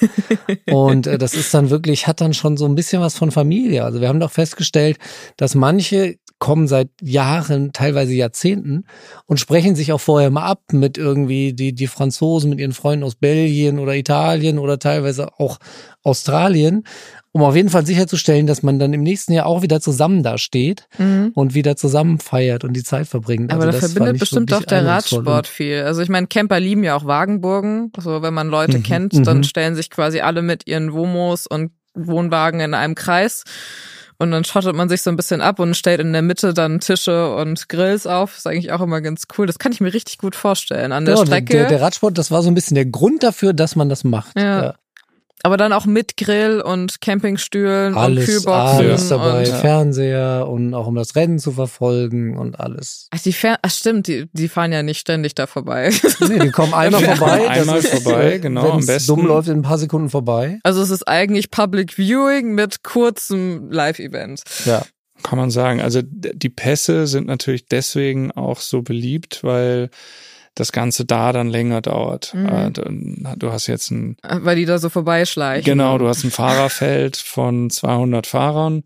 und äh, das ist dann wirklich, hat dann schon so ein bisschen was von Familie. Also wir haben doch festgestellt, dass manche kommen seit Jahren, teilweise Jahrzehnten und sprechen sich auch vorher mal ab mit irgendwie die die Franzosen, mit ihren Freunden aus Belgien oder Italien oder teilweise auch Australien, um auf jeden Fall sicherzustellen, dass man dann im nächsten Jahr auch wieder zusammen da steht mhm. und wieder zusammen feiert und die Zeit verbringt. Aber also da verbindet bestimmt auch der Radsport viel. Also ich meine, Camper lieben ja auch Wagenburgen. Also wenn man Leute mhm. kennt, dann mhm. stellen sich quasi alle mit ihren Womos und Wohnwagen in einem Kreis. Und dann schottet man sich so ein bisschen ab und stellt in der Mitte dann Tische und Grills auf. Das ist eigentlich auch immer ganz cool. Das kann ich mir richtig gut vorstellen. An der ja, Strecke. Der, der Radsport, das war so ein bisschen der Grund dafür, dass man das macht. Ja. ja. Aber dann auch mit Grill und Campingstühlen alles, und Kühlboxen. Alles dabei, und, Fernseher und auch um das Rennen zu verfolgen und alles. Ach, die Fer- Ach stimmt, die, die fahren ja nicht ständig da vorbei. Nee, die kommen einmal vorbei. Einmal das ist, vorbei, genau, am besten. Dumm läuft in ein paar Sekunden vorbei. Also es ist eigentlich Public Viewing mit kurzem Live-Event. Ja. Kann man sagen. Also die Pässe sind natürlich deswegen auch so beliebt, weil das Ganze da dann länger dauert. Mhm. Du hast jetzt ein... Weil die da so vorbeischleichen. Genau, du hast ein Fahrerfeld von zweihundert Fahrern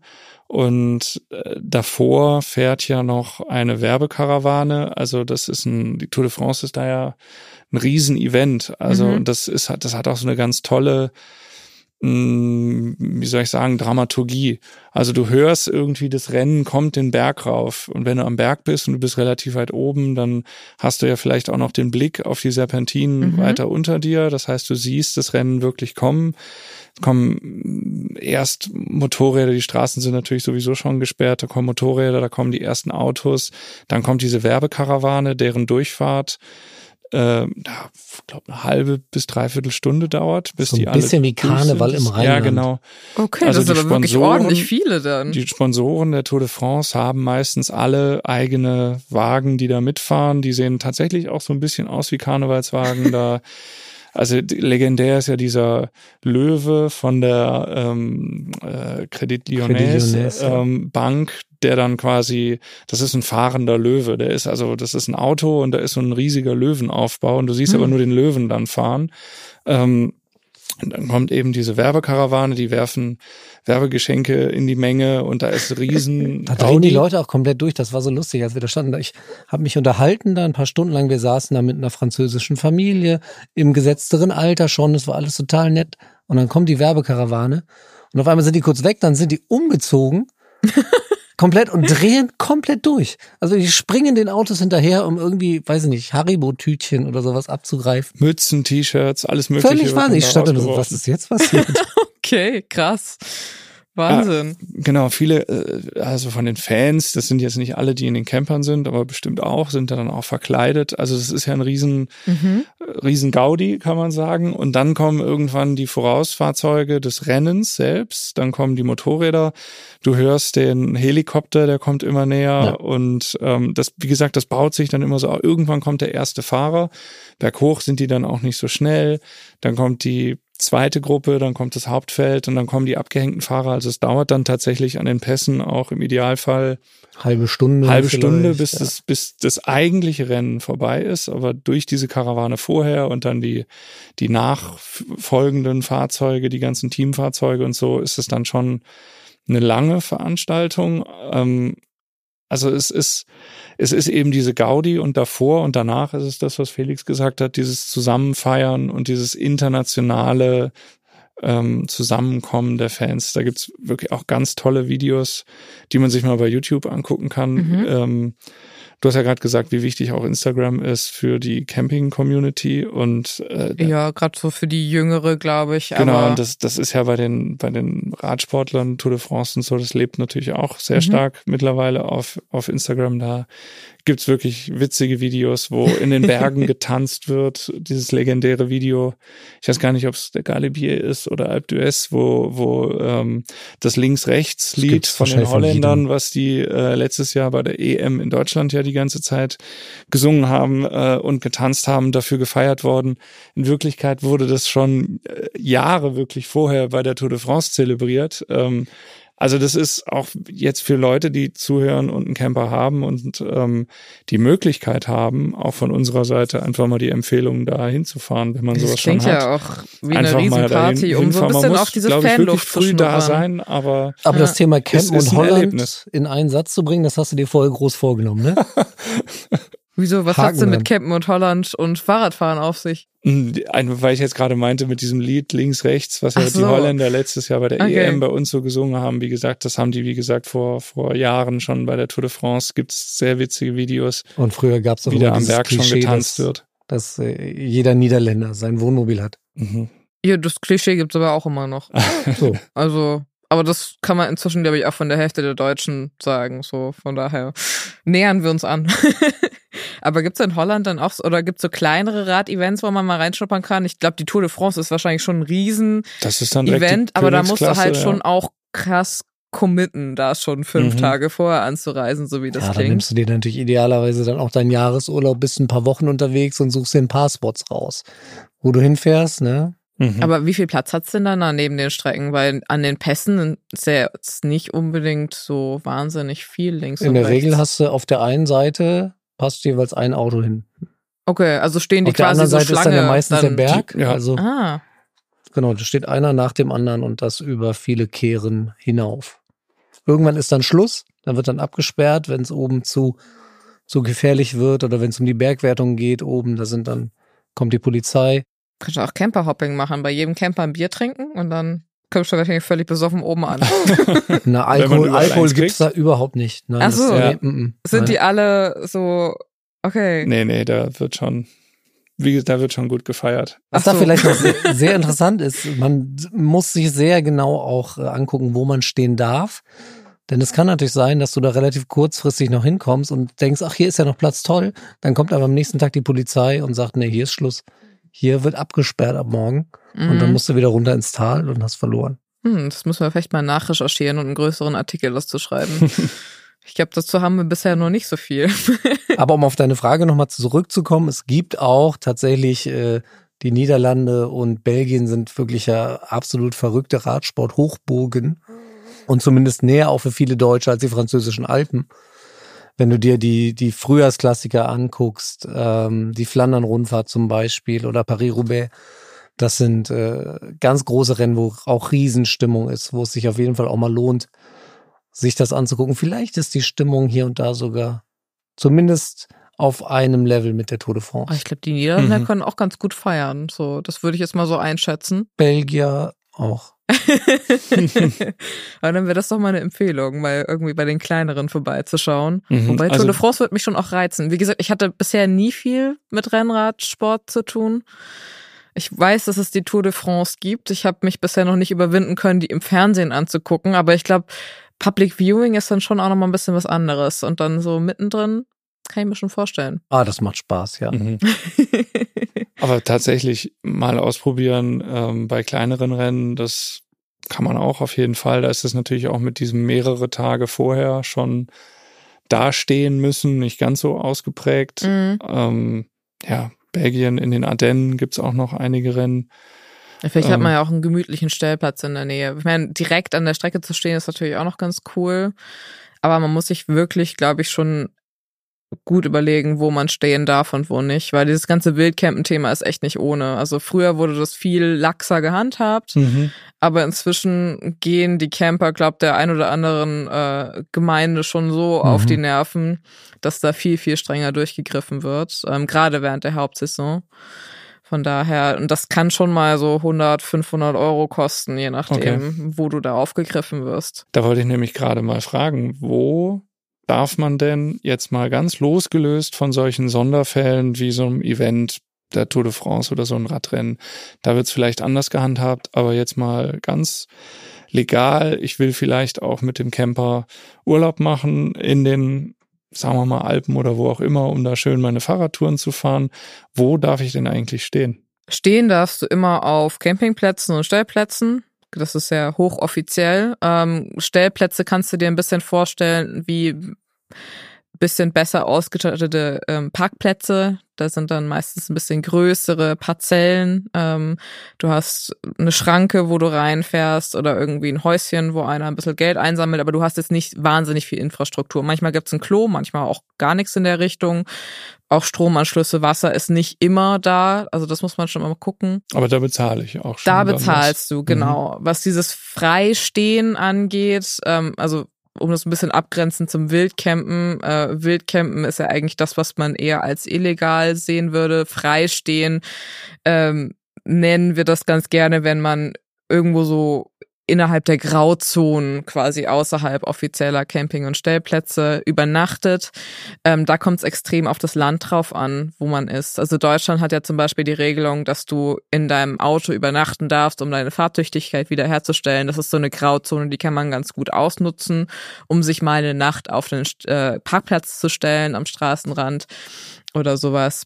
und davor fährt ja noch eine Werbekarawane. Also das ist ein... Die Tour de France ist da ja ein Riesen-Event. Also mhm. das ist, das hat auch so eine ganz tolle... wie soll ich sagen, Dramaturgie. Also du hörst irgendwie, das Rennen kommt den Berg rauf und wenn du am Berg bist und du bist relativ weit oben, dann hast du ja vielleicht auch noch den Blick auf die Serpentinen mhm. weiter unter dir. Das heißt, du siehst das Rennen wirklich kommen. Es kommen erst Motorräder, die Straßen sind natürlich sowieso schon gesperrt, da kommen Motorräder, da kommen die ersten Autos, dann kommt diese Werbekarawane, deren Durchfahrt äh, ich glaube, eine halbe bis dreiviertel Stunde dauert, bis so die ein alle bisschen wie Karneval im Rheinland. Ja, genau. Okay, also das ist aber wirklich ordentlich viele dann. Die Sponsoren der Tour de France haben meistens alle eigene Wagen, die da mitfahren. Die sehen tatsächlich auch so ein bisschen aus wie Karnevalswagen da. Also legendär ist ja dieser Löwe von der ähm, äh, Credit Lyonnais, Lyonnais ja. ähm, Bank, der dann quasi, das ist ein fahrender Löwe, der ist also, das ist ein Auto und da ist so ein riesiger Löwenaufbau und du siehst hm. aber nur den Löwen dann fahren. Ähm, und dann kommt eben diese Werbekarawane, die werfen Werbegeschenke in die Menge und da ist riesen Da drehen die Leute auch komplett durch, das war so lustig, als wir da standen. Ich habe mich unterhalten da ein paar Stunden lang, wir saßen da mit einer französischen Familie, im gesetzteren Alter schon, das war alles total nett. Und dann kommt die Werbekarawane und auf einmal sind die kurz weg, dann sind die umgezogen, komplett und drehen komplett durch. Also die springen den Autos hinterher, um irgendwie, weiß ich nicht, Haribo-Tütchen oder sowas abzugreifen. Mützen, T-Shirts, alles mögliche. Völlig wahnsinnig. Ich stand da so, was ist jetzt passiert? Okay, krass. Wahnsinn. Ja, genau, viele, also von den Fans, das sind jetzt nicht alle, die in den Campern sind, aber bestimmt auch, sind da dann auch verkleidet. Also das ist ja ein riesen, mhm. riesen Gaudi, kann man sagen. Und dann kommen irgendwann die Vorausfahrzeuge des Rennens selbst, dann kommen die Motorräder, du hörst den Helikopter, der kommt immer näher ja. und ähm, das, wie gesagt, das baut sich dann immer so, irgendwann kommt der erste Fahrer, berghoch sind die dann auch nicht so schnell, dann kommt die zweite Gruppe, dann kommt das Hauptfeld und dann kommen die abgehängten Fahrer. Also es dauert dann tatsächlich an den Pässen auch im Idealfall halbe Stunde, halbe Stunde, bis ja. das bis das eigentliche Rennen vorbei ist. Aber durch diese Karawane vorher und dann die die nachfolgenden Fahrzeuge, die ganzen Teamfahrzeuge und so, ist es dann schon eine lange Veranstaltung. Ähm, Also es ist, es ist eben diese Gaudi und davor und danach ist es das, was Felix gesagt hat, dieses Zusammenfeiern und dieses internationale ähm, Zusammenkommen der Fans. Da gibt's wirklich auch ganz tolle Videos, die man sich mal bei YouTube angucken kann. Mhm. Ähm, du hast ja gerade gesagt, wie wichtig auch Instagram ist für die Camping-Community und äh, ja, gerade so für die Jüngere, glaube ich. Genau, aber und das das ist ja bei den bei den Radsportlern Tour de France und so, das lebt natürlich auch sehr Mhm. stark mittlerweile auf auf Instagram. Da gibt's wirklich witzige Videos, wo in den Bergen getanzt wird. Dieses legendäre Video, ich weiß gar nicht, ob es der Galibier ist oder Alpe d'Huez, wo wo ähm, das Links-Rechts-Lied von den Holländern, was die äh, letztes Jahr bei der E M in Deutschland ja die ganze Zeit gesungen haben äh, und getanzt haben, dafür gefeiert worden. In Wirklichkeit wurde das schon äh, Jahre wirklich vorher bei der Tour de France zelebriert. Ähm, Also das ist auch jetzt für Leute, die zuhören und einen Camper haben und ähm, die Möglichkeit haben, auch von unserer Seite einfach mal die Empfehlung, da hinzufahren, wenn man das sowas schon hat. Das klingt ja auch wie einfach eine Riesenparty, um so ein bisschen auch diese Fanluft Fanluft früh zu da schnuppern. sein, aber Aber Ja. das Thema Campen ist und ein Holland Erlebnis. in einen Satz zu bringen, das hast du dir vorher groß vorgenommen, ne? Wieso, was Haken hat's denn dran. mit Campen und Holland und Fahrradfahren auf sich? Ein- weil ich jetzt gerade meinte mit diesem Lied links, rechts, was ja Ach so. die Holländer letztes Jahr bei der Okay. E M bei uns so gesungen haben, wie gesagt, das haben die, wie gesagt, vor vor Jahren schon bei der Tour de France, gibt's sehr witzige Videos, Und früher gab es auch wie da immer am dieses Berg schon Klischee, getanzt dass, wird. dass äh, jeder Niederländer sein Wohnmobil hat. Mhm. Ja, das Klischee gibt's aber auch immer noch. So. Also, aber das kann man inzwischen, glaube ich, auch von der Hälfte der Deutschen sagen. So, von daher nähern wir uns an. Aber gibt's in Holland dann auch, so- oder gibt's so kleinere Rad-Events, wo man mal reinschnuppern kann? Ich glaube, die Tour de France ist wahrscheinlich schon ein Riesen-Event, Das ist dann direkt die aber da musst du Königsklasse, halt ja. schon auch krass committen, da schon fünf Mhm. Tage vorher anzureisen, so wie das Ja, dann klingt. nimmst du dir natürlich idealerweise dann auch deinen Jahresurlaub, bist ein paar Wochen unterwegs und suchst dir ein paar Spots raus, wo du hinfährst, ne? Mhm. Aber wie viel Platz hat's denn dann da neben den Strecken? Weil an den Pässen ist ja jetzt nicht unbedingt so wahnsinnig viel links In und der rechts. Regel hast du auf der einen Seite passt jeweils ein Auto hin. Okay, also stehen die Auf der quasi anderen so Seite Schlange. ist dann ja meistens dann, der Berg. Ja. Also Ah, genau, da steht einer nach dem anderen und das über viele Kehren hinauf. Irgendwann ist dann Schluss, dann wird dann abgesperrt, wenn es oben zu, zu gefährlich wird oder wenn es um die Bergwertung geht oben, da sind dann, kommt die Polizei. kannst du auch Camperhopping machen, bei jedem Camper ein Bier trinken und dann kommst du wahrscheinlich völlig besoffen oben an. Na, Wenn man Alkohol, überall Alkohol eins gibt's da überhaupt nicht. Nein, Ach so. das, Ja. nee, mm, mm, Sind nein. die alle so, okay. Nee, nee, da wird schon, wie gesagt, da wird schon gut gefeiert. Was Ach da so. vielleicht noch sehr, sehr interessant ist, man muss sich sehr genau auch äh, angucken, wo man stehen darf. Denn es kann natürlich sein, dass du da relativ kurzfristig noch hinkommst und denkst, ach, hier ist ja noch Platz, toll. Dann kommt aber am nächsten Tag die Polizei und sagt, nee, hier ist Schluss. Hier wird abgesperrt ab morgen. Mhm. Und dann musst du wieder runter ins Tal und hast verloren. Hm, das müssen wir vielleicht mal nachrecherchieren und einen größeren Artikel dazu schreiben. Ich glaube, dazu haben wir bisher noch nicht so viel. Aber um auf deine Frage nochmal zurückzukommen, es gibt auch tatsächlich, äh, die Niederlande und Belgien sind wirklich ja absolut verrückte Radsport-Hochburgen und zumindest näher auch für viele Deutsche als die französischen Alpen. Wenn du dir die die Frühjahrsklassiker anguckst, ähm, die Flandern-Rundfahrt zum Beispiel oder Paris-Roubaix, das sind äh, ganz große Rennen, wo auch Riesenstimmung ist, wo es sich auf jeden Fall auch mal lohnt, sich das anzugucken. Vielleicht ist die Stimmung hier und da sogar zumindest auf einem Level mit der Tour de France. Ich glaube, die Niederländer mhm. können auch ganz gut feiern. So, das würde ich jetzt mal so einschätzen. Belgier auch. Aber dann wäre das doch mal eine Empfehlung, mal irgendwie bei den kleineren vorbeizuschauen. Mhm. Wobei Tour also, de France wird mich schon auch reizen. Wie gesagt, ich hatte bisher nie viel mit Rennradsport zu tun. Ich weiß, dass es die Tour de France gibt. Ich habe mich bisher noch nicht überwinden können, die im Fernsehen anzugucken. Aber ich glaube, Public Viewing ist dann schon auch noch mal ein bisschen was anderes. Und dann so mittendrin kann ich mir schon vorstellen. Ah, das macht Spaß, ja. Mhm. Aber tatsächlich mal ausprobieren ähm, bei kleineren Rennen, das kann man auch auf jeden Fall. Da ist es natürlich auch mit diesem mehrere Tage vorher schon dastehen müssen, nicht ganz so ausgeprägt. Mhm. Ähm, ja, Belgien, in den Ardennen gibt's auch noch einige Rennen. Vielleicht ähm, hat man ja auch einen gemütlichen Stellplatz in der Nähe. Ich meine, direkt an der Strecke zu stehen ist natürlich auch noch ganz cool. Aber man muss sich wirklich, glaube ich, schon gut überlegen, wo man stehen darf und wo nicht, weil dieses ganze Wildcampen-Thema ist echt nicht ohne. Also früher wurde das viel laxer gehandhabt, mhm. aber inzwischen gehen die Camper, glaubt der ein oder anderen äh, Gemeinde schon so mhm. auf die Nerven, dass da viel, viel strenger durchgegriffen wird, ähm, gerade während der Hauptsaison. Von daher, und das kann schon mal so hundert, fünfhundert Euro kosten, je nachdem, okay. wo du da aufgegriffen wirst. Da wollte ich nämlich gerade mal fragen, wo darf man denn jetzt mal ganz losgelöst von solchen Sonderfällen wie so einem Event der Tour de France oder so ein Radrennen, da wird es vielleicht anders gehandhabt, aber jetzt mal ganz legal, ich will vielleicht auch mit dem Camper Urlaub machen in den, sagen wir mal, Alpen oder wo auch immer, um da schön meine Fahrradtouren zu fahren. Wo darf ich denn eigentlich stehen? Stehen darfst du immer auf Campingplätzen und Stellplätzen. Das ist ja hochoffiziell. Ähm, Stellplätze kannst du dir ein bisschen vorstellen wie bisschen besser ausgestattete ähm, Parkplätze. Da sind dann meistens ein bisschen größere Parzellen. Ähm, du hast eine Schranke, wo du reinfährst oder irgendwie ein Häuschen, wo einer ein bisschen Geld einsammelt, aber du hast jetzt nicht wahnsinnig viel Infrastruktur. Manchmal gibt's ein Klo, manchmal auch gar nichts in der Richtung. Auch Stromanschlüsse, Wasser ist nicht immer da. Also das muss man schon mal gucken. Aber da bezahle ich auch schon. Da bezahlst du, genau. Mhm. Was dieses Freistehen angeht, ähm, also um das ein bisschen abgrenzen zum Wildcampen. Äh, Wildcampen ist ja eigentlich das, was man eher als illegal sehen würde. Freistehen ähm, nennen wir das ganz gerne, wenn man irgendwo so innerhalb der Grauzonen quasi außerhalb offizieller Camping- und Stellplätze übernachtet. Ähm, da kommt es extrem auf das Land drauf an, wo man ist. Also Deutschland hat ja zum Beispiel die Regelung, dass du in deinem Auto übernachten darfst, um deine Fahrtüchtigkeit wiederherzustellen. Das ist so eine Grauzone, die kann man ganz gut ausnutzen, um sich mal eine Nacht auf den äh, Parkplatz zu stellen am Straßenrand oder sowas.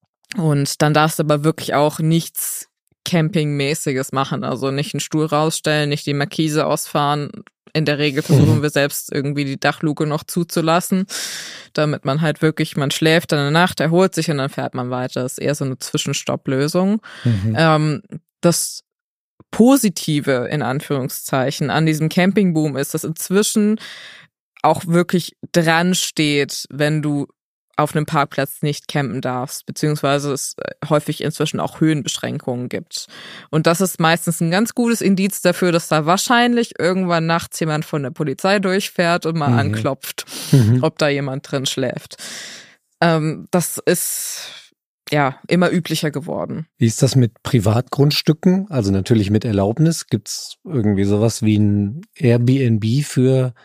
Und dann darfst du aber wirklich auch nichts Campingmäßiges machen, also nicht einen Stuhl rausstellen, nicht die Markise ausfahren. In der Regel versuchen wir selbst irgendwie die Dachluke noch zuzulassen, damit man halt wirklich, man schläft dann eine Nacht, erholt sich und dann fährt man weiter. Das ist eher so eine Zwischenstopplösung. Mhm. Ähm, das Positive in Anführungszeichen an diesem Campingboom ist, dass inzwischen auch wirklich dran steht, wenn du auf einem Parkplatz nicht campen darfst, beziehungsweise es häufig inzwischen auch Höhenbeschränkungen gibt. Und das ist meistens ein ganz gutes Indiz dafür, dass da wahrscheinlich irgendwann nachts jemand von der Polizei durchfährt und mal mhm. anklopft, mhm. ob da jemand drin schläft. Ähm, das ist ja immer üblicher geworden. Wie ist das mit Privatgrundstücken? Also natürlich mit Erlaubnis. Gibt's irgendwie sowas wie ein Airbnb für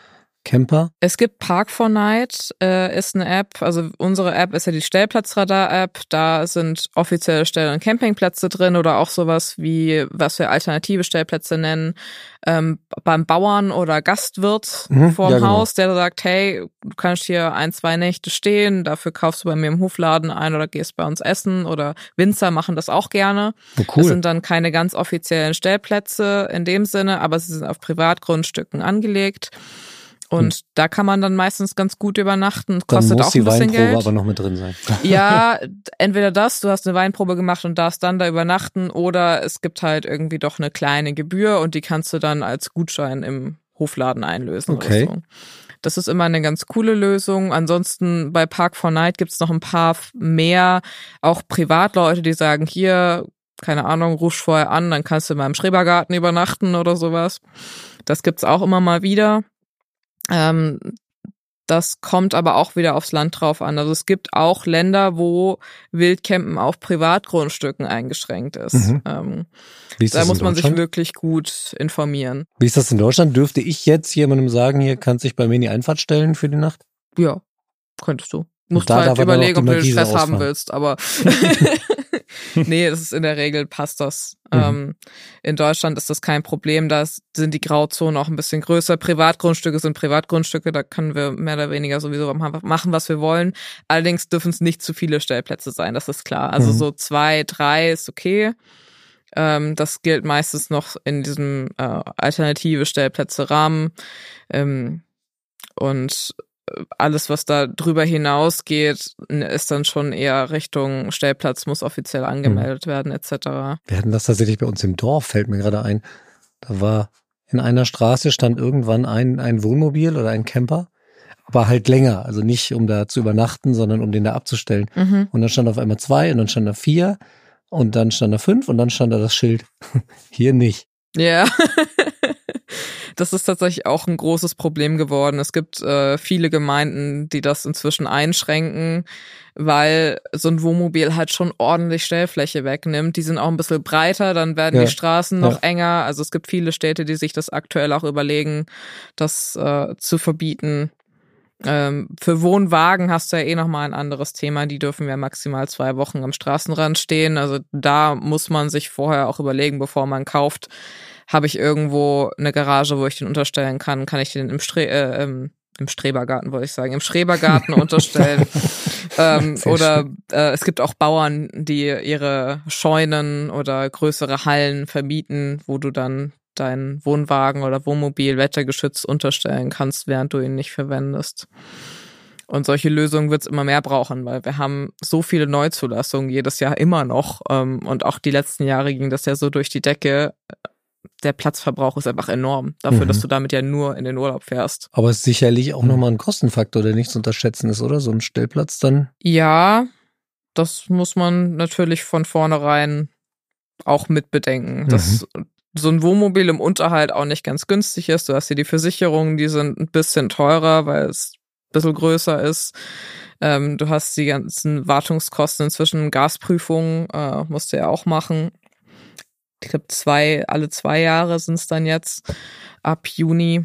Camper? Es gibt Park four Night, äh, ist eine App, also unsere App ist ja die Stellplatzradar-App, da sind offizielle Stell- und Campingplätze drin oder auch sowas wie, was wir alternative Stellplätze nennen, ähm, beim Bauern oder Gastwirt Mhm, vorm ja, genau. Haus, der sagt, hey, du kannst hier ein, zwei Nächte stehen, dafür kaufst du bei mir im Hofladen ein oder gehst bei uns essen, oder Winzer machen das auch gerne. Oh, Das cool. sind dann keine ganz offiziellen Stellplätze in dem Sinne, aber sie sind auf Privatgrundstücken angelegt. Und hm. da kann man dann meistens ganz gut übernachten. Dann Kostet muss auch die ein bisschen Weinprobe Geld. aber noch mit drin sein. Ja, entweder das, du hast eine Weinprobe gemacht und darfst dann da übernachten, oder es gibt halt irgendwie doch eine kleine Gebühr und die kannst du dann als Gutschein im Hofladen einlösen Okay. oder so. Das ist immer eine ganz coole Lösung. Ansonsten bei Park four Night gibt's noch ein paar mehr, auch Privatleute, die sagen, hier, keine Ahnung, rufst vorher an, dann kannst du in meinem Schrebergarten übernachten oder sowas. Das gibt's auch immer mal wieder. Ähm, das kommt aber auch wieder aufs Land drauf an. Also es gibt auch Länder, wo Wildcampen auf Privatgrundstücken eingeschränkt ist. Mhm. Ähm, Wie ist da das muss in man sich Deutschland? wirklich gut informieren. Wie ist das in Deutschland? Dürfte ich jetzt jemandem sagen, hier kannst dich bei mir in die Einfahrt stellen für die Nacht? Ja, könntest du. Musst da halt darf er dann überlegen, auch die ob du den Markise Stress haben ausfahren. willst, aber nee, das ist in der Regel, passt das. Mhm. Ähm, in Deutschland ist das kein Problem, da sind die Grauzonen auch ein bisschen größer. Privatgrundstücke sind Privatgrundstücke, da können wir mehr oder weniger sowieso machen, was wir wollen. Allerdings dürfen es nicht zu viele Stellplätze sein, das ist klar. Also Mhm. so zwei, drei ist okay. Ähm, das gilt meistens noch in diesem äh, alternative Stellplätze-Rahmen. Ähm, und alles, was da drüber hinausgeht, ist dann schon eher Richtung Stellplatz, muss offiziell angemeldet mhm. werden, et cetera. Wir hatten das tatsächlich bei uns im Dorf, fällt mir gerade ein. Da war in einer Straße stand irgendwann ein, ein Wohnmobil oder ein Camper, aber halt länger, also nicht um da zu übernachten, sondern um den da abzustellen. Mhm. Und dann stand auf einmal zwei und dann stand da vier und dann stand da fünf und dann stand da das Schild. Hier nicht. Ja. Das ist tatsächlich auch ein großes Problem geworden. Es gibt äh, viele Gemeinden, die das inzwischen einschränken, weil so ein Wohnmobil halt schon ordentlich Stellfläche wegnimmt. Die sind auch ein bisschen breiter, dann werden Ja. die Straßen noch Ja. enger. Also es gibt viele Städte, die sich das aktuell auch überlegen, das äh, zu verbieten. Ähm, für Wohnwagen hast du ja eh nochmal ein anderes Thema. Die dürfen ja maximal zwei Wochen am Straßenrand stehen. Also da muss man sich vorher auch überlegen, bevor man kauft, habe ich irgendwo eine Garage, wo ich den unterstellen kann? Kann ich den im, Stre äh, im, im Strebergarten, wollte ich sagen, im Schrebergarten unterstellen? ähm, oder äh, es gibt auch Bauern, die ihre Scheunen oder größere Hallen vermieten, wo du dann deinen Wohnwagen oder Wohnmobil wettergeschützt unterstellen kannst, während du ihn nicht verwendest. Und solche Lösungen wird es immer mehr brauchen, weil wir haben so viele Neuzulassungen jedes Jahr immer noch. Ähm, und auch die letzten Jahre ging das ja so durch die Decke. Der Platzverbrauch ist einfach enorm, dafür, Mhm. dass du damit ja nur in den Urlaub fährst. Aber es ist sicherlich auch nochmal ein Kostenfaktor, der nicht zu unterschätzen ist, oder? So ein Stellplatz dann. Ja, das muss man natürlich von vornherein auch mitbedenken, Mhm. dass so ein Wohnmobil im Unterhalt auch nicht ganz günstig ist. Du hast hier die Versicherungen, die sind ein bisschen teurer, weil es ein bisschen größer ist. Ähm, du hast die ganzen Wartungskosten inzwischen, Gasprüfungen äh, musst du ja auch machen. Ich glaube, zwei, alle zwei Jahre sind es dann jetzt ab Juni.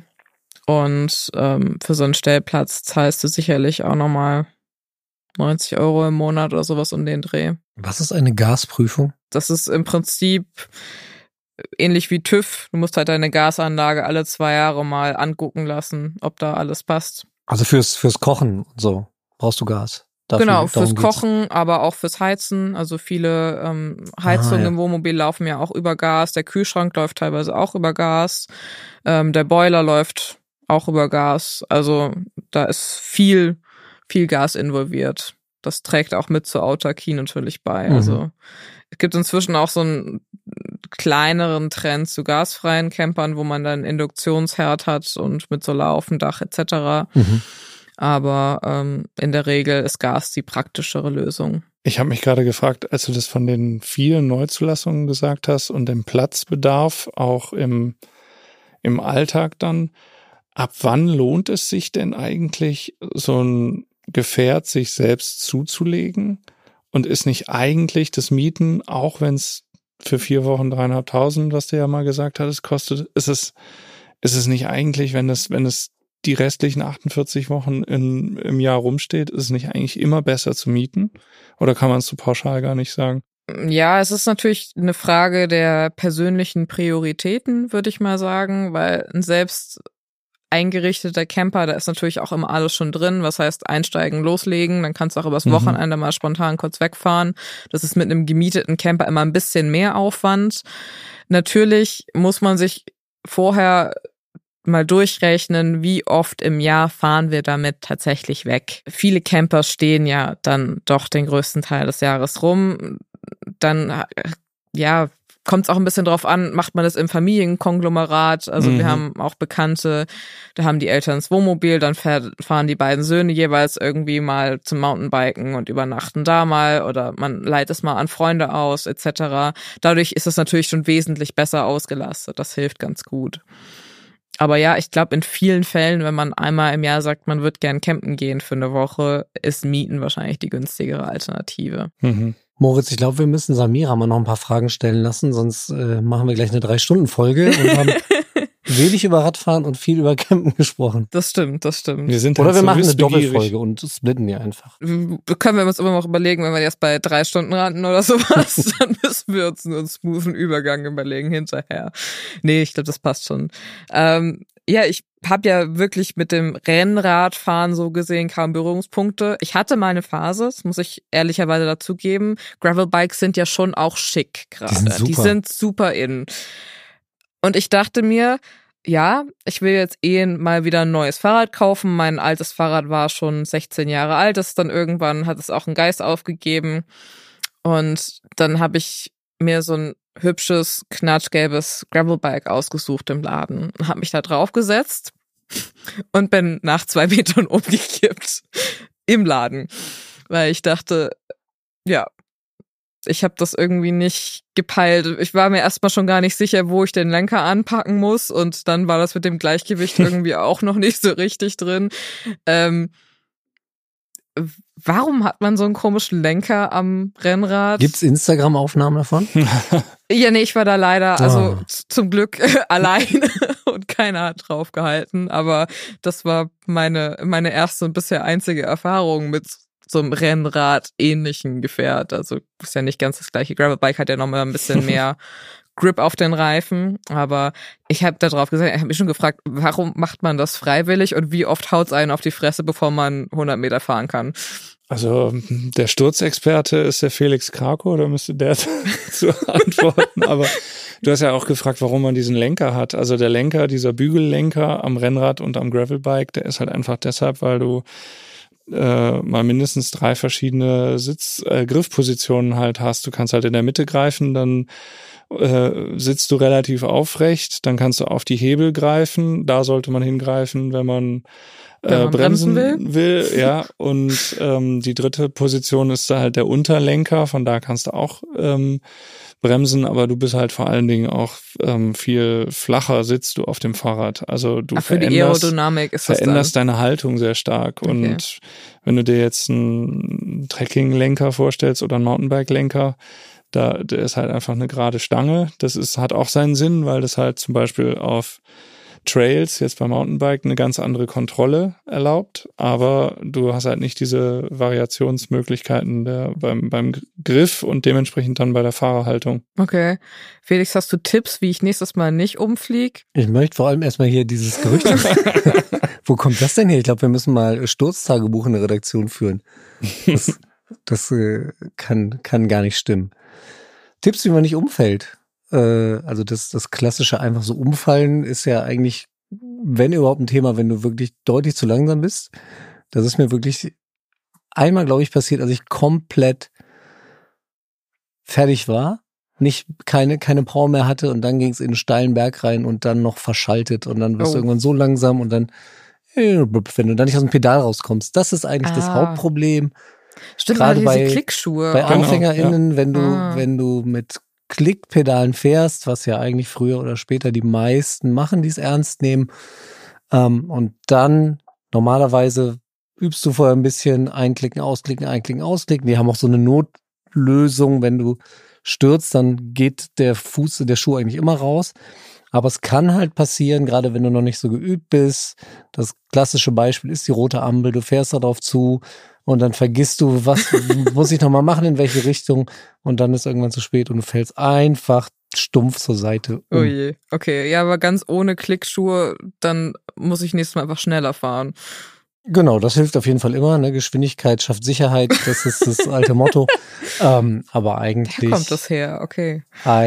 Und ähm, für so einen Stellplatz zahlst du sicherlich auch nochmal neunzig Euro im Monat oder sowas um den Dreh. Was ist eine Gasprüfung? Das ist im Prinzip ähnlich wie TÜV. Du musst halt deine Gasanlage alle zwei Jahre mal angucken lassen, ob da alles passt. Also fürs, fürs Kochen und so brauchst du Gas. Dafür, Genau, darum fürs geht's. Kochen, aber auch fürs Heizen. Also viele ähm, Heizungen Ah, ja. im Wohnmobil laufen ja auch über Gas. Der Kühlschrank läuft teilweise auch über Gas. Ähm, der Boiler läuft auch über Gas. Also da ist viel, viel Gas involviert. Das trägt auch mit zur Autarkie natürlich bei. Mhm. Also es gibt inzwischen auch so einen kleineren Trend zu gasfreien Campern, wo man dann Induktionsherd hat und mit Solar auf dem Dach et cetera. Mhm. Aber ähm, in der Regel ist Gas die praktischere Lösung. Ich habe mich gerade gefragt, als du das von den vielen Neuzulassungen gesagt hast und dem Platzbedarf auch im, im Alltag dann, ab wann lohnt es sich denn eigentlich, so ein Gefährt sich selbst zuzulegen? Und ist nicht eigentlich das Mieten, auch wenn es für vier Wochen dreieinhalbtausend, was du ja mal gesagt hattest, kostet, ist es, ist es nicht eigentlich, wenn es, wenn es die restlichen achtundvierzig Wochen in, im Jahr rumsteht, ist es nicht eigentlich immer besser zu mieten? Oder kann man es so pauschal gar nicht sagen? Ja, es ist natürlich eine Frage der persönlichen Prioritäten, würde ich mal sagen, weil ein selbst eingerichteter Camper, da ist natürlich auch immer alles schon drin, was heißt einsteigen, loslegen, dann kannst du auch übers Mhm. Wochenende mal spontan kurz wegfahren. Das ist mit einem gemieteten Camper immer ein bisschen mehr Aufwand. Natürlich muss man sich vorher mal durchrechnen, wie oft im Jahr fahren wir damit tatsächlich weg. Viele Camper stehen ja dann doch den größten Teil des Jahres rum. Dann, ja, kommt es auch ein bisschen drauf an, macht man das im Familienkonglomerat. Also Mhm. wir haben auch Bekannte, da haben die Eltern das Wohnmobil, dann fährt, fahren die beiden Söhne jeweils irgendwie mal zum Mountainbiken und übernachten da mal oder man leiht es mal an Freunde aus et cetera. Dadurch ist es natürlich schon wesentlich besser ausgelastet. Das hilft ganz gut. Aber ja, ich glaube, in vielen Fällen, wenn man einmal im Jahr sagt, man wird gern campen gehen für eine Woche, ist Mieten wahrscheinlich die günstigere Alternative. Mhm. Moritz, ich glaube, wir müssen Samira mal noch ein paar Fragen stellen lassen, sonst äh, machen wir gleich eine Drei-Stunden-Folge und haben wenig über Radfahren und viel über Campen gesprochen. Das stimmt, das stimmt. Wir sind Oder halt wir so machen eine wissbegierig. Doppelfolge und splitten die einfach. Können wir uns immer noch überlegen, wenn wir jetzt bei drei Stunden rannten oder sowas, dann müssen wir uns einen smoothen Übergang überlegen hinterher. Nee, ich glaube, das passt schon. Ähm, ja, ich habe ja wirklich mit dem Rennradfahren so gesehen kaum Berührungspunkte. Ich hatte mal eine Phase, das muss ich ehrlicherweise dazugeben. Gravelbikes sind ja schon auch schick gerade. Die sind super. Die sind super in. Und ich dachte mir, ja, ich will jetzt eh mal wieder ein neues Fahrrad kaufen. Mein altes Fahrrad war schon sechzehn Jahre alt. Das dann irgendwann hat es auch einen Geist aufgegeben. Und dann habe ich mir so ein hübsches, knatschgelbes Gravelbike ausgesucht im Laden und habe mich da draufgesetzt und bin nach zwei Metern umgekippt im Laden, weil ich dachte, ja, ich habe das irgendwie nicht gepeilt. Ich war mir erstmal schon gar nicht sicher, wo ich den Lenker anpacken muss und dann war das mit dem Gleichgewicht irgendwie auch noch nicht so richtig drin. Ähm, Warum hat man so einen komischen Lenker am Rennrad? Gibt's Instagram-Aufnahmen davon? Ja, nee, ich war da leider, also Ah. z- zum Glück alleine und keiner hat drauf gehalten, aber das war meine meine erste und bisher einzige Erfahrung mit so einem Rennrad-ähnlichen Gefährt. Also ist ja nicht ganz das gleiche. Gravelbike hat ja nochmal ein bisschen mehr Grip auf den Reifen, aber ich habe da drauf gesagt, ich habe mich schon gefragt, warum macht man das freiwillig und wie oft haut's einen auf die Fresse, bevor man hundert Meter fahren kann? Also der Sturzexperte ist der Felix Krakow, da müsste der zu antworten. Aber du hast ja auch gefragt, warum man diesen Lenker hat. Also der Lenker, dieser Bügellenker am Rennrad und am Gravelbike, der ist halt einfach deshalb, weil du äh, mal mindestens drei verschiedene Sitz, äh, Griffpositionen halt hast. Du kannst halt in der Mitte greifen, dann äh, sitzt du relativ aufrecht, dann kannst du auf die Hebel greifen. Da sollte man hingreifen, wenn man Wenn Äh, man bremsen bremsen will. will, ja. Und ähm, die dritte Position ist da halt der Unterlenker, von da kannst du auch ähm, bremsen, aber du bist halt vor allen Dingen auch ähm, viel flacher sitzt du auf dem Fahrrad. Also du Ach, für die veränderst, Aerodynamik ist das dann. veränderst deine Haltung sehr stark. Okay. Und wenn du dir jetzt einen Trekking-Lenker vorstellst oder einen Mountainbike-Lenker, da der ist halt einfach eine gerade Stange. Das ist hat auch seinen Sinn, weil das halt zum Beispiel auf Trails, jetzt beim Mountainbike, eine ganz andere Kontrolle erlaubt, aber du hast halt nicht diese Variationsmöglichkeiten der, beim, beim Griff und dementsprechend dann bei der Fahrerhaltung. Okay. Felix, hast du Tipps, wie ich nächstes Mal nicht umflieg? Ich möchte vor allem erstmal hier dieses Gerücht. Wo kommt das denn her? Ich glaube, wir müssen mal Sturztagebuch in der Redaktion führen. Das, das äh, kann, kann gar nicht stimmen. Tipps, wie man nicht umfällt. Also das, das klassische einfach so umfallen ist ja eigentlich, wenn überhaupt ein Thema, wenn du wirklich deutlich zu langsam bist. Das ist mir wirklich einmal, glaube ich, passiert, als ich komplett fertig war, nicht keine keine Power mehr hatte und dann ging es in einen steilen Berg rein und dann noch verschaltet und dann wirst Oh. du irgendwann so langsam und dann, wenn du dann nicht aus dem Pedal rauskommst. Das ist eigentlich das Ah. Hauptproblem. Stimmt, Gerade diese bei- Klickschuhe. Bei Oh. Genau, AnfängerInnen, wenn du, Ah. wenn du mit Klickpedalen fährst, was ja eigentlich früher oder später die meisten machen, die es ernst nehmen, ähm, und dann normalerweise übst du vorher ein bisschen einklicken, ausklicken, einklicken, ausklicken. Die haben auch so eine Notlösung, wenn du stürzt, dann geht der Fuß, der Schuh eigentlich immer raus. Aber es kann halt passieren, gerade wenn du noch nicht so geübt bist. Das klassische Beispiel ist die rote Ampel. Du fährst darauf zu und dann vergisst du, was muss ich nochmal machen, in welche Richtung. Und dann ist irgendwann zu spät und du fällst einfach stumpf zur Seite um. Oh je, okay. Ja, aber ganz ohne Klickschuhe, dann muss ich nächstes Mal einfach schneller fahren. Genau, das hilft auf jeden Fall immer. Ne? Geschwindigkeit schafft Sicherheit, das ist das alte Motto. Ähm, aber eigentlich... Da kommt das her, okay.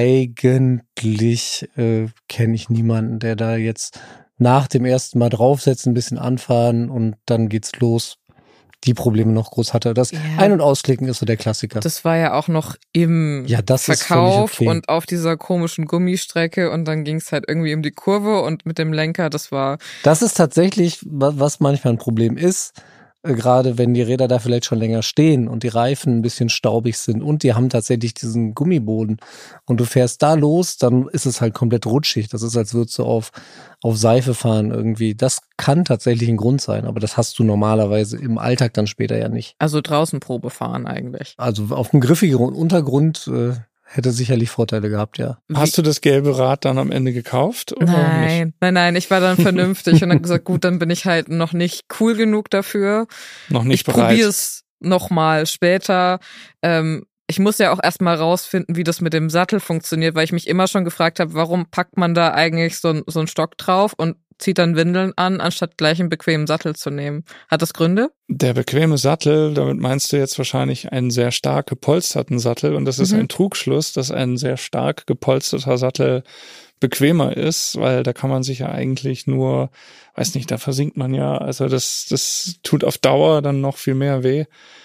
Eigentlich äh, kenne ich niemanden, der da jetzt nach dem ersten Mal draufsetzt, ein bisschen anfahren und dann geht's los, die Probleme noch groß hatte. Das Ja. Ein- und Ausklicken ist so der Klassiker. Das war ja auch noch im Ja, das ist Verkauf völlig okay. und auf dieser komischen Gummistrecke und dann ging es halt irgendwie um die Kurve und mit dem Lenker, das war... Das ist tatsächlich, wa- was manchmal ein Problem ist, äh, gerade wenn die Räder da vielleicht schon länger stehen und die Reifen ein bisschen staubig sind und die haben tatsächlich diesen Gummiboden und du fährst da los, dann ist es halt komplett rutschig. Das ist, als würdest du auf, auf Seife fahren irgendwie. Das kann tatsächlich ein Grund sein, aber das hast du normalerweise im Alltag dann später ja nicht. Also draußen Probe fahren eigentlich. Also auf einem griffigeren Untergrund äh, hätte sicherlich Vorteile gehabt, ja. Hast du das gelbe Rad dann am Ende gekauft? Oder Nein, nicht? nein, nein, ich war dann vernünftig und dann gesagt, gut, dann bin ich halt noch nicht cool genug dafür. Noch nicht Ich bereit. probiere es nochmal später. Ähm, ich muss ja auch erstmal rausfinden, wie das mit dem Sattel funktioniert, weil ich mich immer schon gefragt habe, warum packt man da eigentlich so, so einen Stock drauf und zieht dann Windeln an, anstatt gleich einen bequemen Sattel zu nehmen. Hat das Gründe? Der bequeme Sattel, damit meinst du jetzt wahrscheinlich einen sehr stark gepolsterten Sattel und das ist Mhm. ein Trugschluss, dass ein sehr stark gepolsterter Sattel bequemer ist, weil da kann man sich ja eigentlich nur, weiß nicht, da versinkt man ja, also das, das tut auf Dauer dann noch viel mehr weh.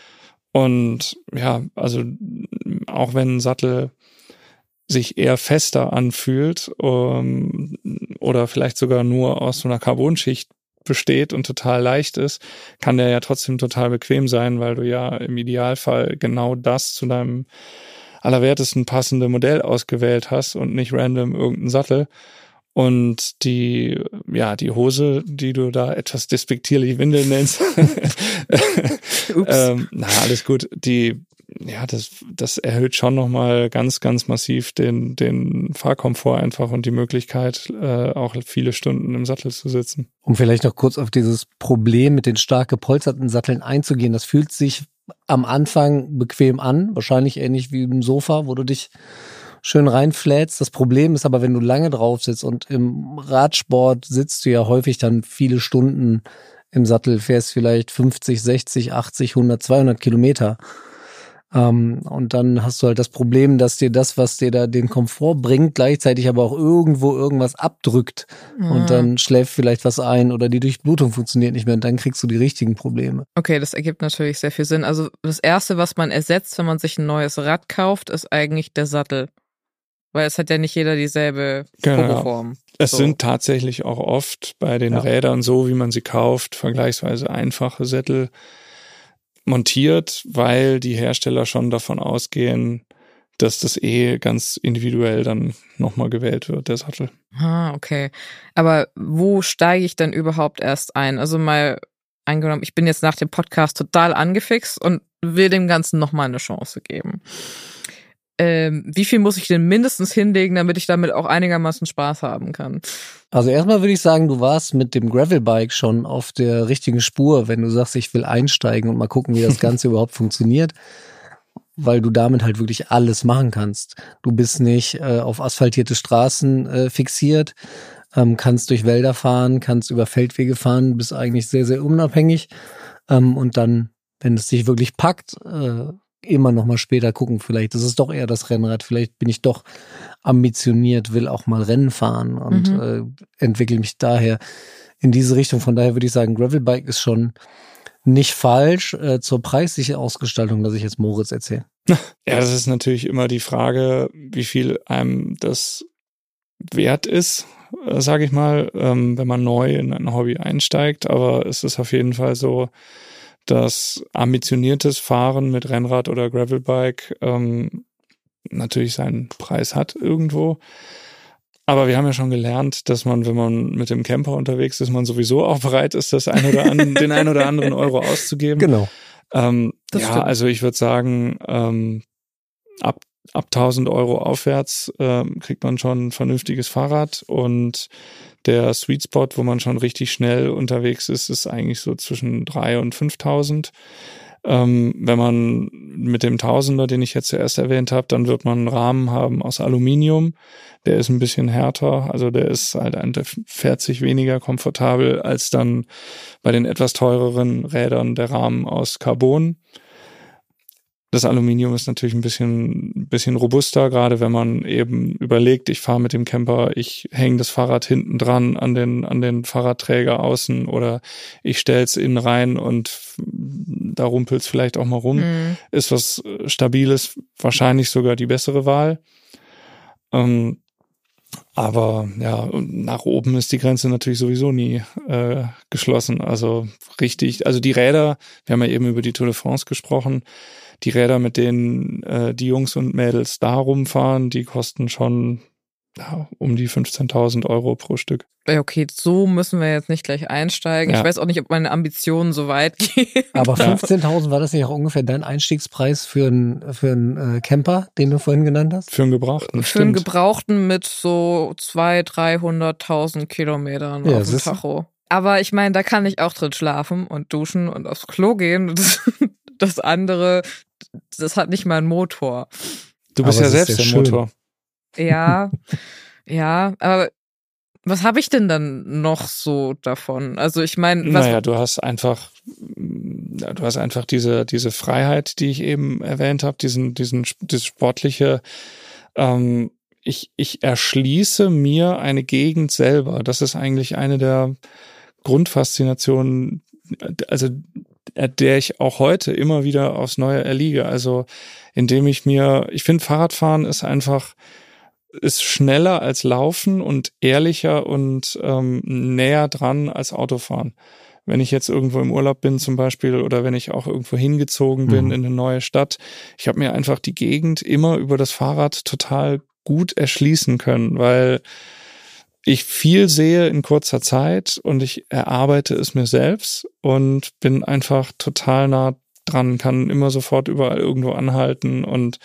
Und ja, also auch wenn ein Sattel sich eher fester anfühlt um, oder vielleicht sogar nur aus so einer Carbonschicht besteht und total leicht ist, kann der ja trotzdem total bequem sein, weil du ja im Idealfall genau das zu deinem allerwertesten passende Modell ausgewählt hast und nicht random irgendeinen Sattel. Und die, ja, die Hose, die du da etwas despektierlich Windel nennst, ähm, na, alles gut, die, ja, das, das erhöht schon nochmal ganz, ganz massiv den, den Fahrkomfort einfach und die Möglichkeit, äh, auch viele Stunden im Sattel zu sitzen. Um vielleicht noch kurz auf dieses Problem mit den stark gepolsterten Satteln einzugehen, das fühlt sich am Anfang bequem an, wahrscheinlich ähnlich wie im Sofa, wo du dich schön reinflätst. Das Problem ist aber, wenn du lange drauf sitzt und im Radsport sitzt du ja häufig dann viele Stunden im Sattel, fährst vielleicht fünfzig, sechzig, achtzig, hundert, zweihundert Kilometer. Ähm, und dann hast du halt das Problem, dass dir das, was dir da den Komfort bringt, gleichzeitig aber auch irgendwo irgendwas abdrückt. Mhm. Und dann schläft vielleicht was ein oder die Durchblutung funktioniert nicht mehr und dann kriegst du die richtigen Probleme. Okay, das ergibt natürlich sehr viel Sinn. Also das Erste, was man ersetzt, wenn man sich ein neues Rad kauft, ist eigentlich der Sattel. Weil es hat ja nicht jeder dieselbe Genau. Probeform. Es So. sind tatsächlich auch oft bei den Ja. Rädern so, wie man sie kauft, vergleichsweise einfache Sättel montiert, weil die Hersteller schon davon ausgehen, dass das eh ganz individuell dann nochmal gewählt wird, der Sattel. Ah, okay. Aber wo steige ich denn überhaupt erst ein? Also mal angenommen, ich bin jetzt nach dem Podcast total angefixt und will dem Ganzen nochmal eine Chance geben. Ähm, wie viel muss ich denn mindestens hinlegen, damit ich damit auch einigermaßen Spaß haben kann? Also erstmal würde ich sagen, du warst mit dem Gravelbike schon auf der richtigen Spur, wenn du sagst, ich will einsteigen und mal gucken, wie das Ganze überhaupt funktioniert, weil du damit halt wirklich alles machen kannst. Du bist nicht äh, auf asphaltierte Straßen äh, fixiert, ähm, kannst durch Wälder fahren, kannst über Feldwege fahren, bist eigentlich sehr, sehr unabhängig ähm, und dann, wenn es dich wirklich packt, äh, immer noch mal später gucken, vielleicht ist es doch eher das Rennrad, vielleicht bin ich doch ambitioniert, will auch mal Rennen fahren und Mhm. äh, entwickle mich daher in diese Richtung. Von daher würde ich sagen, Gravelbike ist schon nicht falsch. Äh, zur preislichen Ausgestaltung lasse ich jetzt Moritz erzählen. Ja, das ist natürlich immer die Frage, wie viel einem das wert ist, äh, sage ich mal, ähm, wenn man neu in ein Hobby einsteigt. Aber es ist auf jeden Fall so, dass ambitioniertes Fahren mit Rennrad oder Gravelbike ähm, natürlich seinen Preis hat irgendwo. Aber wir haben ja schon gelernt, dass man, wenn man mit dem Camper unterwegs ist, man sowieso auch bereit ist, das ein oder an, den ein oder anderen Euro auszugeben. Genau. Ähm, Das ja, stimmt. also ich würde sagen, ähm, ab ab tausend Euro aufwärts äh, kriegt man schon ein vernünftiges Fahrrad und der Sweet Spot, wo man schon richtig schnell unterwegs ist, ist eigentlich so zwischen dreitausend und fünftausend. Ähm, wenn man mit dem Tausender, den ich jetzt zuerst erwähnt habe, dann wird man einen Rahmen haben aus Aluminium. Der ist ein bisschen härter, also der ist halt, der fährt sich weniger komfortabel als dann bei den etwas teureren Rädern der Rahmen aus Carbon. Das Aluminium ist natürlich ein bisschen, ein bisschen robuster, gerade wenn man eben überlegt, ich fahre mit dem Camper, ich hänge das Fahrrad hinten dran an den, an den Fahrradträger außen oder ich stelle es innen rein und da rumpelt es vielleicht auch mal rum. Mhm. Ist was Stabiles, wahrscheinlich sogar die bessere Wahl. Ähm, aber ja, nach oben ist die Grenze natürlich sowieso nie äh, geschlossen. Also richtig, also die Räder, wir haben ja eben über die Tour de France gesprochen, die Räder, mit denen äh, die Jungs und Mädels da rumfahren, die kosten schon ja, um die fünfzehntausend Euro pro Stück. Okay, so müssen wir jetzt nicht gleich einsteigen. Ja. Ich weiß auch nicht, ob meine Ambitionen so weit gehen. Aber fünfzehntausend, war das nicht auch ungefähr dein Einstiegspreis für einen für einen äh, Camper, den du vorhin genannt hast? Für einen Gebrauchten, Für stimmt. einen Gebrauchten mit so zweihunderttausend, dreihunderttausend Kilometern ja, auf dem Tacho. Aber ich meine, da kann ich auch drin schlafen und duschen und aufs Klo gehen. Das, das andere, das hat nicht mal einen Motor. Du bist aber ja selbst der schön. Motor. Ja, ja, aber was habe ich denn dann noch so davon? Also ich meine, was naja, du hast einfach, du hast einfach diese diese Freiheit, die ich eben erwähnt habe, diesen diesen dieses sportliche. Ähm, ich ich erschließe mir eine Gegend selber. Das ist eigentlich eine der Grundfaszinationen, also der ich auch heute immer wieder aufs Neue erliege. Also indem ich mir, ich finde Fahrradfahren ist einfach ist schneller als Laufen und ehrlicher und ähm, näher dran als Autofahren. Wenn ich jetzt irgendwo im Urlaub bin zum Beispiel oder wenn ich auch irgendwo hingezogen bin mhm. in eine neue Stadt, ich habe mir einfach die Gegend immer über das Fahrrad total gut erschließen können, weil ich viel sehe in kurzer Zeit und ich erarbeite es mir selbst und bin einfach total nah dran, kann immer sofort überall irgendwo anhalten und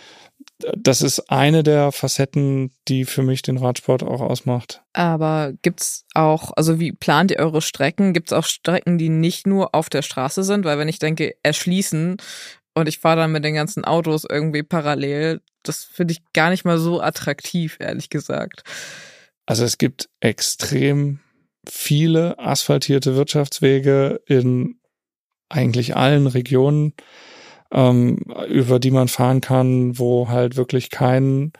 das ist eine der Facetten, die für mich den Radsport auch ausmacht. Aber gibt's auch, also wie plant ihr eure Strecken? Gibt's auch Strecken, die nicht nur auf der Straße sind? Weil wenn ich denke, erschließen und ich fahre dann mit den ganzen Autos irgendwie parallel, das finde ich gar nicht mal so attraktiv, ehrlich gesagt. Also es gibt extrem viele asphaltierte Wirtschaftswege in eigentlich allen Regionen, ähm, über die man fahren kann, wo halt wirklich kein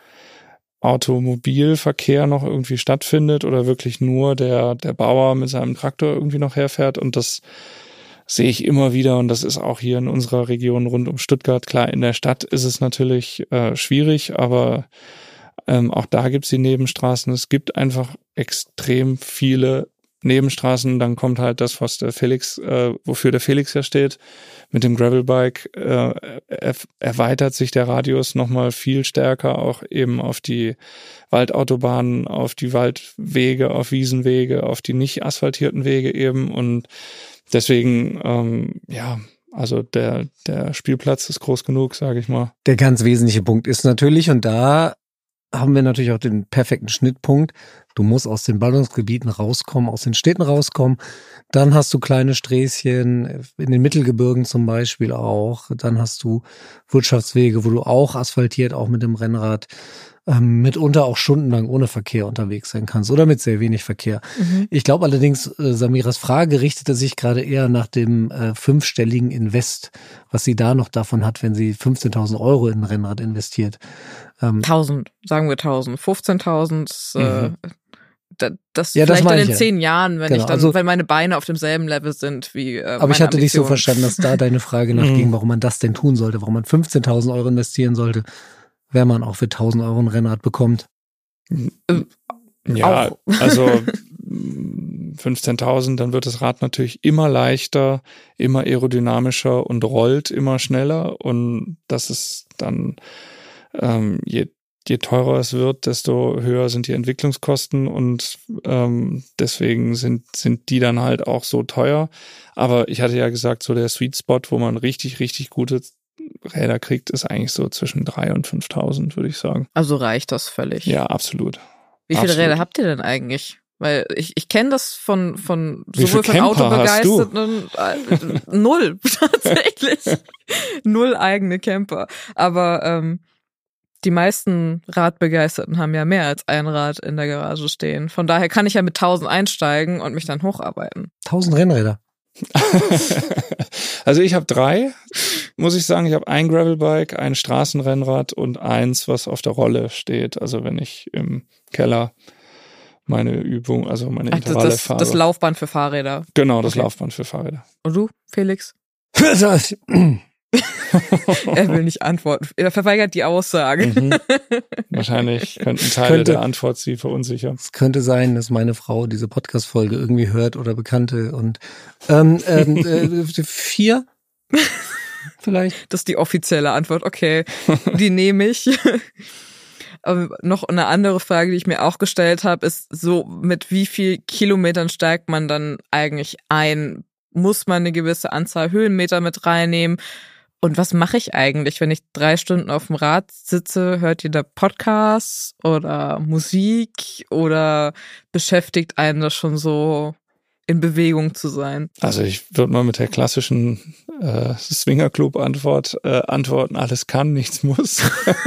Automobilverkehr noch irgendwie stattfindet oder wirklich nur der der Bauer mit seinem Traktor irgendwie noch herfährt. Und das sehe ich immer wieder und das ist auch hier in unserer Region rund um Stuttgart. Klar, in der Stadt ist es natürlich äh, schwierig, aber ähm, auch da gibt's die Nebenstraßen. Es gibt einfach extrem viele Nebenstraßen. Dann kommt halt das, was der Felix, äh, wofür der Felix ja steht. Mit dem Gravelbike äh, er, erweitert sich der Radius nochmal viel stärker, auch eben auf die Waldautobahnen, auf die Waldwege, auf Wiesenwege, auf die nicht asphaltierten Wege eben. Und deswegen, ähm, ja, also der, der Spielplatz ist groß genug, sage ich mal. Der ganz wesentliche Punkt ist natürlich, und da haben wir natürlich auch den perfekten Schnittpunkt. Du musst aus den Ballungsgebieten rauskommen, aus den Städten rauskommen. Dann hast du kleine Sträßchen, in den Mittelgebirgen zum Beispiel auch. Dann hast du Wirtschaftswege, wo du auch asphaltiert, auch mit dem Rennrad, ähm, mitunter auch stundenlang ohne Verkehr unterwegs sein kannst oder mit sehr wenig Verkehr. Mhm. Ich glaube allerdings, äh, Samiras Frage richtete sich gerade eher nach dem äh, fünfstelligen Invest, was sie da noch davon hat, wenn sie fünfzehntausend Euro in ein Rennrad investiert. Ähm, tausend, sagen wir tausend. fünfzehntausend, mhm. äh, das, das ja, vielleicht das dann in ja. zehn Jahren, wenn genau. ich dann, also, wenn meine Beine auf demselben Level sind wie äh, aber ich hatte Ambitionen. dich so verstanden, dass da deine Frage nachging, warum man das denn tun sollte, warum man fünfzehntausend Euro investieren sollte, wenn man auch für tausend Euro ein Rennrad bekommt. Ja, auch. Also fünfzehntausend, dann wird das Rad natürlich immer leichter, immer aerodynamischer und rollt immer schneller und das ist dann ähm, je Je teurer es wird, desto höher sind die Entwicklungskosten und ähm, deswegen sind sind die dann halt auch so teuer. Aber ich hatte ja gesagt, so der Sweet Spot, wo man richtig, richtig gute Räder kriegt, ist eigentlich so zwischen drei und fünftausend, würde ich sagen. Also reicht das völlig? Ja, absolut. Wie viele absolut. Räder habt ihr denn eigentlich? Weil ich, ich kenne das von, von Wie sowohl viel von Camper hast du? Autobegeisterten, äh, null, tatsächlich. Null eigene Camper. Aber ähm, die meisten Radbegeisterten haben ja mehr als ein Rad in der Garage stehen. Von daher kann ich ja mit tausend einsteigen und mich dann hocharbeiten. tausend Rennräder. Also ich habe drei, muss ich sagen. Ich habe ein Gravelbike, ein Straßenrennrad und eins, was auf der Rolle steht. Also wenn ich im Keller meine Übung, also meine Ach, Intervalle das, fahre. Das Laufband für Fahrräder. Genau, das Okay. Laufband für Fahrräder. Und du, Felix? Er will nicht antworten. Er verweigert die Aussage. Mhm. Wahrscheinlich könnten Teile Könnte. der Antwort sie verunsichern. Es könnte sein, dass meine Frau diese Podcast-Folge irgendwie hört oder Bekannte und ähm, ähm, äh, vier vielleicht. Das ist die offizielle Antwort. Okay, die nehme ich. Aber noch eine andere Frage, die ich mir auch gestellt habe, ist so, mit wie viel Kilometern steigt man dann eigentlich ein? Muss man eine gewisse Anzahl Höhenmeter mit reinnehmen? Und was mache ich eigentlich, wenn ich drei Stunden auf dem Rad sitze? Hört ihr da Podcasts oder Musik oder beschäftigt einen das schon so, in Bewegung zu sein? Also ich würde mal mit der klassischen äh, Swingerclub-Antwort äh, antworten, alles kann, nichts muss.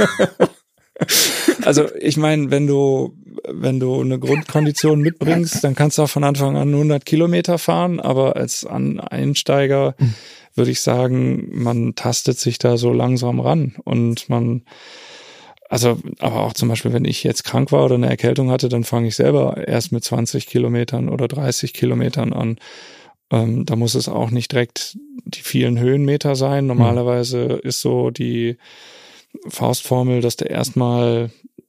Also ich meine, wenn du wenn du eine Grundkondition mitbringst, dann kannst du auch von Anfang an hundert Kilometer fahren, aber als An- Einsteiger würde ich sagen, man tastet sich da so langsam ran und man, also aber auch zum Beispiel, wenn ich jetzt krank war oder eine Erkältung hatte, dann fange ich selber erst mit zwanzig Kilometern oder dreißig Kilometern an. Ähm, da muss es auch nicht direkt die vielen Höhenmeter sein. Normalerweise ist so die Faustformel, dass du erstmal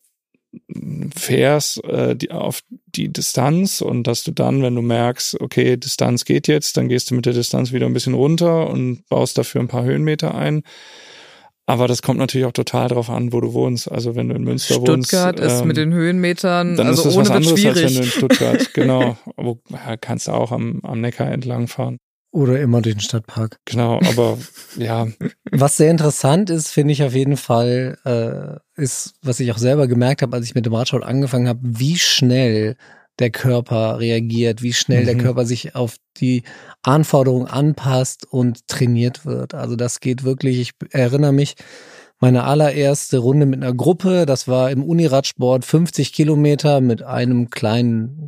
fährst äh, die, auf die Distanz und dass du dann, wenn du merkst, okay, Distanz geht jetzt, dann gehst du mit der Distanz wieder ein bisschen runter und baust dafür ein paar Höhenmeter ein. Aber das kommt natürlich auch total drauf an, wo du wohnst. Also wenn du in Münster wohnst. Stuttgart ist ähm, mit den Höhenmetern, dann also ist das ohne was wird anderes, als wenn schwierig. du in Stuttgart, genau, wo ja, kannst du auch am, am Neckar entlang fahren. Oder immer durch den Stadtpark. Genau, aber ja, Was sehr interessant ist, finde ich auf jeden Fall, äh, ist, was ich auch selber gemerkt habe, als ich mit dem Radsport angefangen habe, wie schnell der Körper reagiert, wie schnell Mhm. der Körper sich auf die Anforderungen anpasst und trainiert wird. Also das geht wirklich, ich erinnere mich, meine allererste Runde mit einer Gruppe, das war im Uniradsport fünfzig Kilometer mit einem kleinen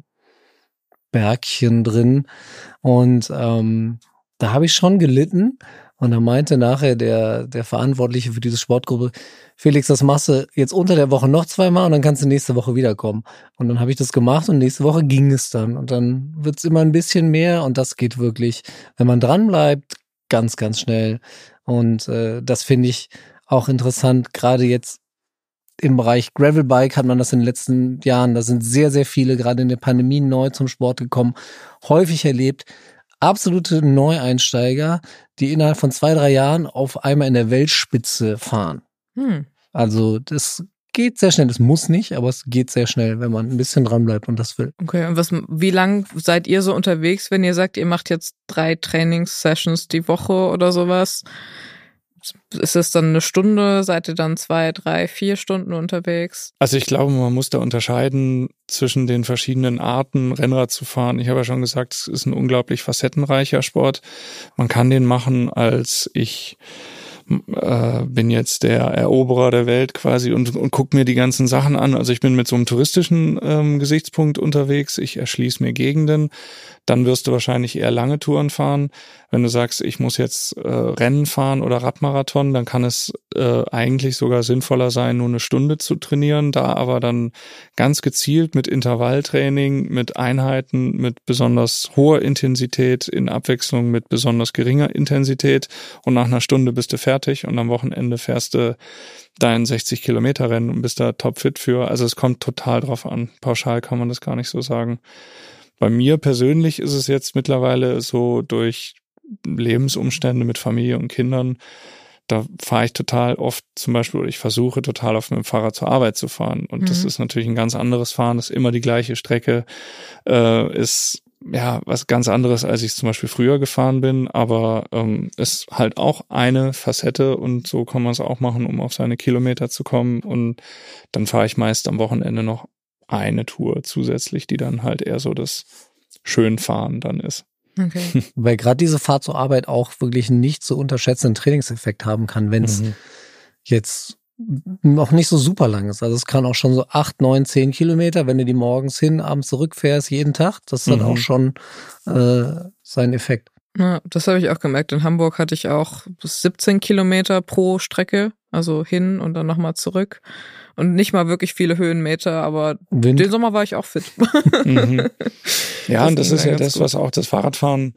Bergchen drin und ähm, da habe ich schon gelitten und da meinte nachher der der Verantwortliche für diese Sportgruppe, Felix, das machst du jetzt unter der Woche noch zweimal und dann kannst du nächste Woche wiederkommen. Und dann habe ich das gemacht und nächste Woche ging es dann und dann wird's immer ein bisschen mehr und das geht wirklich, wenn man dran bleibt, ganz, ganz schnell und äh, das finde ich auch interessant, gerade jetzt im Bereich Gravelbike hat man das in den letzten Jahren, da sind sehr, sehr viele gerade in der Pandemie neu zum Sport gekommen, häufig erlebt, absolute Neueinsteiger, die innerhalb von zwei, drei Jahren auf einmal in der Weltspitze fahren. Hm. Also das geht sehr schnell, das muss nicht, aber es geht sehr schnell, wenn man ein bisschen dran bleibt und das will. Okay, und was, wie lang seid ihr so unterwegs, wenn ihr sagt, ihr macht jetzt drei Trainingssessions die Woche oder sowas? Ist es dann eine Stunde? Seid ihr dann zwei, drei, vier Stunden unterwegs? also ich glaube, man muss da unterscheiden zwischen den verschiedenen Arten, Rennrad zu fahren. Ich habe ja schon gesagt, es ist ein unglaublich facettenreicher Sport. Man kann den machen als ich äh, bin jetzt der Eroberer der Welt quasi und, und gucke mir die ganzen Sachen an. Also ich bin mit so einem touristischen ähm, Gesichtspunkt unterwegs. Ich erschließe mir Gegenden. Dann wirst du wahrscheinlich eher lange Touren fahren. Wenn du sagst, ich muss jetzt äh, Rennen fahren oder Radmarathon, dann kann es äh, eigentlich sogar sinnvoller sein, nur eine Stunde zu trainieren, da aber dann ganz gezielt mit Intervalltraining, mit Einheiten, mit besonders hoher Intensität in Abwechslung mit besonders geringer Intensität und nach einer Stunde bist du fertig und am Wochenende fährst du dein sechzig Kilometer Rennen und bist da topfit für. Also es kommt total drauf an. Pauschal kann man das gar nicht so sagen. Bei mir persönlich ist es jetzt mittlerweile so durch Lebensumstände mit Familie und Kindern, da fahre ich total oft zum Beispiel, oder ich versuche total oft mit dem Fahrrad zur Arbeit zu fahren. Und mhm. das ist natürlich ein ganz anderes Fahren, das ist immer die gleiche Strecke, äh, ist ja was ganz anderes, als ich zum Beispiel früher gefahren bin, aber ähm, ist halt auch eine Facette und so kann man es auch machen, um auf seine Kilometer zu kommen. Und dann fahre ich meist am Wochenende noch eine Tour zusätzlich, die dann halt eher so das Schönfahren dann ist. Okay. Weil gerade diese Fahrt zur Arbeit auch wirklich nicht zu unterschätzenden Trainingseffekt haben kann, wenn es mhm. jetzt noch nicht so super lang ist. Also es kann auch schon so acht, neun, zehn Kilometer, wenn du die morgens hin, abends zurückfährst, jeden Tag. Das hat mhm. auch schon äh, seinen Effekt. Ja, das habe ich auch gemerkt. In Hamburg hatte ich auch bis siebzehn Kilometer pro Strecke, also hin und dann nochmal zurück. Und nicht mal wirklich viele Höhenmeter, aber Wind. Den Sommer war ich auch fit. Mhm. Ja, das und das ist ja das, gut. Was auch das Fahrradfahren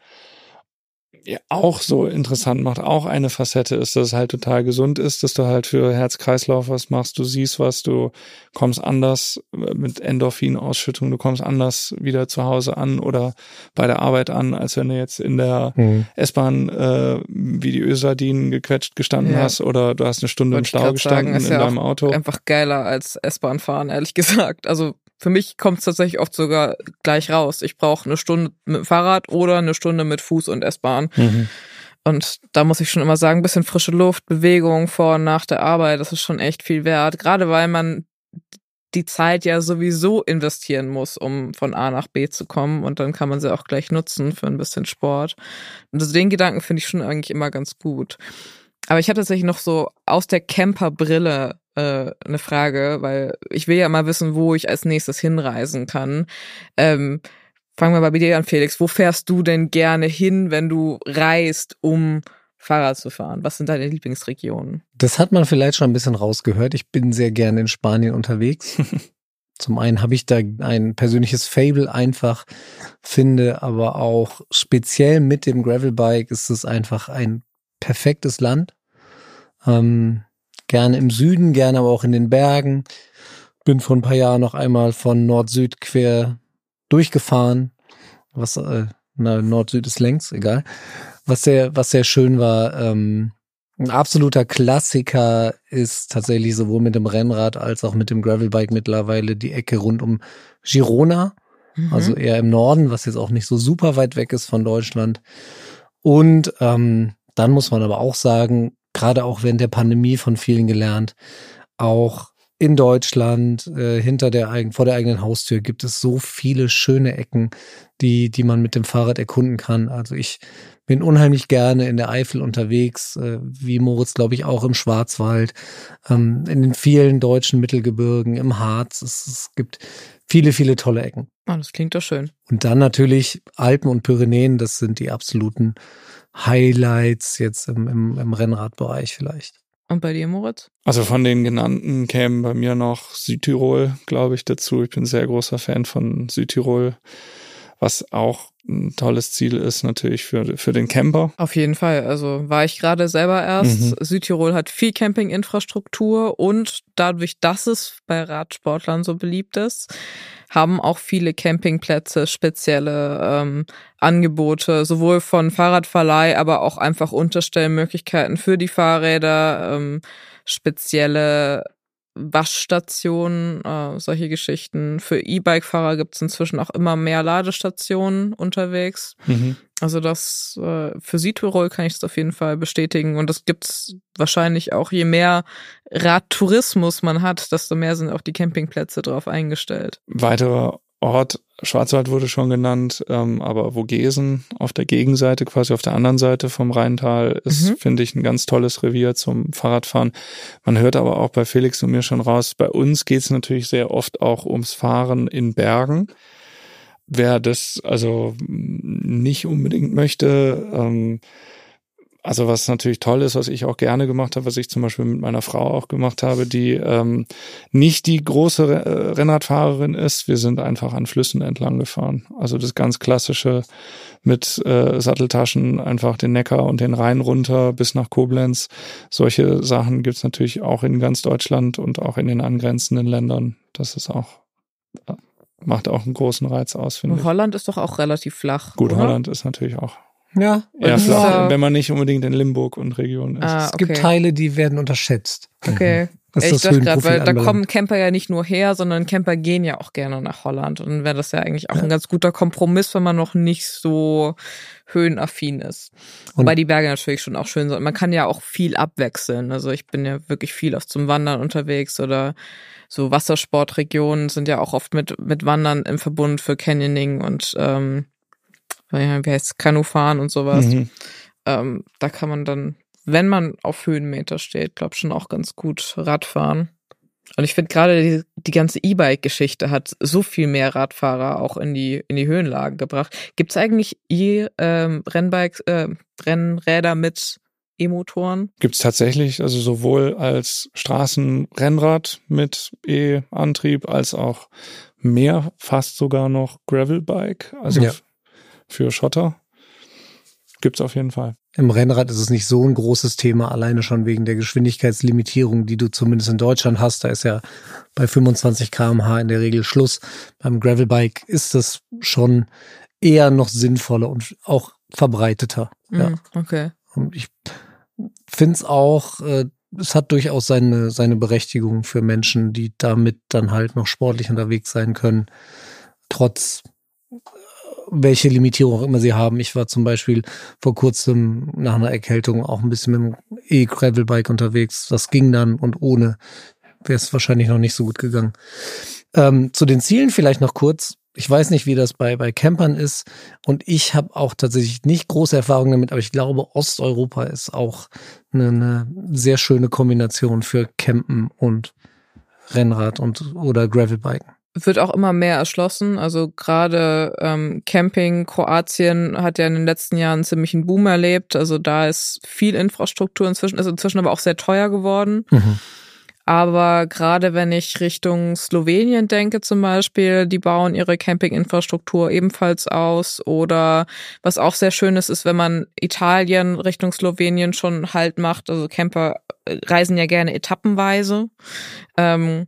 ja auch so interessant macht, auch eine Facette ist, dass es halt total gesund ist, dass du halt für Herz-Kreislauf was machst, du siehst was, du kommst anders mit Endorphinausschüttung, du kommst anders wieder zu Hause an oder bei der Arbeit an, als wenn du jetzt in der mhm. S-Bahn äh, wie die Ölsardinen gequetscht gestanden ja. hast oder du hast eine Stunde Wollte im Stau gestanden sagen, in ja deinem Auto. Einfach geiler als S-Bahn fahren, ehrlich gesagt. Also für mich kommt es tatsächlich oft sogar gleich raus. Ich brauche eine Stunde mit dem Fahrrad oder eine Stunde mit Fuß und S-Bahn. Mhm. Und da muss ich schon immer sagen, ein bisschen frische Luft, Bewegung vor und nach der Arbeit, das ist schon echt viel wert. Gerade weil man die Zeit ja sowieso investieren muss, um von A nach B zu kommen. Und dann kann man sie auch gleich nutzen für ein bisschen Sport. Und also den Gedanken finde ich schon eigentlich immer ganz gut. Aber ich hatte tatsächlich noch so aus der Camperbrille äh, eine Frage, weil ich will ja mal wissen, wo ich als nächstes hinreisen kann. Ähm, fangen wir mal bei dir an, Felix. Wo fährst du denn gerne hin, wenn du reist, um Fahrrad zu fahren? Was sind deine Lieblingsregionen? Das hat man vielleicht schon ein bisschen rausgehört. Ich bin sehr gerne in Spanien unterwegs. Zum einen habe ich da ein persönliches Fable einfach, finde aber auch speziell mit dem Gravelbike ist es einfach ein perfektes Land. Ähm, gerne im Süden, gerne aber auch in den Bergen. Bin vor ein paar Jahren noch einmal von Nord-Süd quer durchgefahren. Was, äh, na, Nord-Süd ist längs, egal. Was sehr, was sehr schön war, ähm, ein absoluter Klassiker ist tatsächlich sowohl mit dem Rennrad als auch mit dem Gravelbike mittlerweile die Ecke rund um Girona. Mhm. Also eher im Norden, was jetzt auch nicht so super weit weg ist von Deutschland. Und ähm, dann muss man aber auch sagen, gerade auch während der Pandemie von vielen gelernt, auch in Deutschland, äh, hinter der eigen, vor der eigenen Haustür gibt es so viele schöne Ecken, die, die man mit dem Fahrrad erkunden kann. Also ich bin unheimlich gerne in der Eifel unterwegs, äh, wie Moritz, glaube ich, auch im Schwarzwald, ähm, in den vielen deutschen Mittelgebirgen, im Harz. Es, es gibt viele, viele tolle Ecken. Oh, das klingt doch schön. Und dann natürlich Alpen und Pyrenäen, das sind die absoluten Highlights jetzt im, im, im Rennradbereich vielleicht. Und bei dir, Moritz? Also von den genannten kämen bei mir noch Südtirol, glaube ich, dazu. Ich bin ein sehr großer Fan von Südtirol, was auch ein tolles Ziel ist natürlich für, für den Camper. Auf jeden Fall. Also war ich gerade selber erst. Mhm. Südtirol hat viel Campinginfrastruktur und dadurch, dass es bei Radsportlern so beliebt ist, haben auch viele Campingplätze spezielle ähm, Angebote, sowohl von Fahrradverleih, aber auch einfach Unterstellmöglichkeiten für die Fahrräder, ähm, spezielle Waschstationen, äh, solche Geschichten. Für E-Bike-Fahrer gibt es inzwischen auch immer mehr Ladestationen unterwegs. Mhm. Also das äh, für Südtirol kann ich das auf jeden Fall bestätigen. Und das gibt's wahrscheinlich auch, je mehr Radtourismus man hat, desto mehr sind auch die Campingplätze drauf eingestellt. Weiterer Ort, Schwarzwald wurde schon genannt, ähm, aber Vogesen auf der Gegenseite, quasi auf der anderen Seite vom Rheintal, ist, mhm. finde ich, ein ganz tolles Revier zum Fahrradfahren. Man hört aber auch bei Felix und mir schon raus, bei uns geht es natürlich sehr oft auch ums Fahren in Bergen. Wer das also nicht unbedingt möchte, ähm, also was natürlich toll ist, was ich auch gerne gemacht habe, was ich zum Beispiel mit meiner Frau auch gemacht habe, die ähm, nicht die große Re- Rennradfahrerin ist. Wir sind einfach an Flüssen entlang gefahren. Also das ganz klassische mit äh, Satteltaschen einfach den Neckar und den Rhein runter bis nach Koblenz. Solche Sachen gibt's natürlich auch in ganz Deutschland und auch in den angrenzenden Ländern. Das ist auch, macht auch einen großen Reiz aus, finde ich. Holland ist doch auch relativ flach. Gut, oder? Holland ist natürlich auch Ja, Ja, ist vielleicht, so- wenn man nicht unbedingt in Limburg und Region ist. Ah, es gibt okay. Teile, die werden unterschätzt. Okay. Was Ja, das ich dachte gerade, Höhenprofil weil da anbelangt. kommen Camper ja nicht nur her, sondern Camper gehen ja auch gerne nach Holland. Und dann wäre das ja eigentlich auch Ja. ein ganz guter Kompromiss, wenn man noch nicht so höhenaffin ist. Und- Wobei die Berge natürlich schon auch schön sind. Man kann ja auch viel abwechseln. Also ich bin ja wirklich viel oft zum Wandern unterwegs oder so Wassersportregionen sind ja auch oft mit mit Wandern im Verbund für Canyoning und ähm, wie heißt es, Kanufahren und sowas. Mhm. Ähm, da kann man dann, wenn man auf Höhenmeter steht, glaube schon auch ganz gut Radfahren. Und ich finde gerade die, die ganze E-Bike-Geschichte hat so viel mehr Radfahrer auch in die in die Höhenlagen gebracht. Gibt es eigentlich E ähm, Rennbikes, äh, Rennräder mit E-Motoren? Gibt's tatsächlich, also sowohl als Straßenrennrad mit E-Antrieb als auch mehr, fast sogar noch Gravelbike, also Ja. f- für Schotter. Gibt's auf jeden Fall. Im Rennrad ist es nicht so ein großes Thema, alleine schon wegen der Geschwindigkeitslimitierung, die du zumindest in Deutschland hast. Da ist ja bei fünfundzwanzig Kilometer pro Stunde in der Regel Schluss. Beim Gravelbike ist das schon eher noch sinnvoller und auch verbreiteter. Ja. Mhm, okay. Und ich finde es auch, äh, es hat durchaus seine, seine Berechtigung für Menschen, die damit dann halt noch sportlich unterwegs sein können, trotz äh, welche Limitierung auch immer sie haben. Ich war zum Beispiel vor kurzem nach einer Erkältung auch ein bisschen mit dem E-Gravelbike unterwegs. Das ging dann und ohne wäre es wahrscheinlich noch nicht so gut gegangen. Ähm, zu den Zielen vielleicht noch kurz. Ich weiß nicht, wie das bei, bei Campern ist. Und ich habe auch tatsächlich nicht große Erfahrungen damit, aber ich glaube, Osteuropa ist auch eine, eine sehr schöne Kombination für Campen und Rennrad und oder Gravelbiken. Wird auch immer mehr erschlossen. Also gerade ähm, Camping, Kroatien hat ja in den letzten Jahren einen ziemlichen Boom erlebt. Also da ist viel Infrastruktur inzwischen, ist inzwischen aber auch sehr teuer geworden. Mhm. Aber gerade wenn ich Richtung Slowenien denke zum Beispiel, die bauen ihre Campinginfrastruktur ebenfalls aus. Oder was auch sehr schön ist, ist, wenn man Italien Richtung Slowenien schon Halt macht. Also Camper reisen ja gerne etappenweise. Ähm,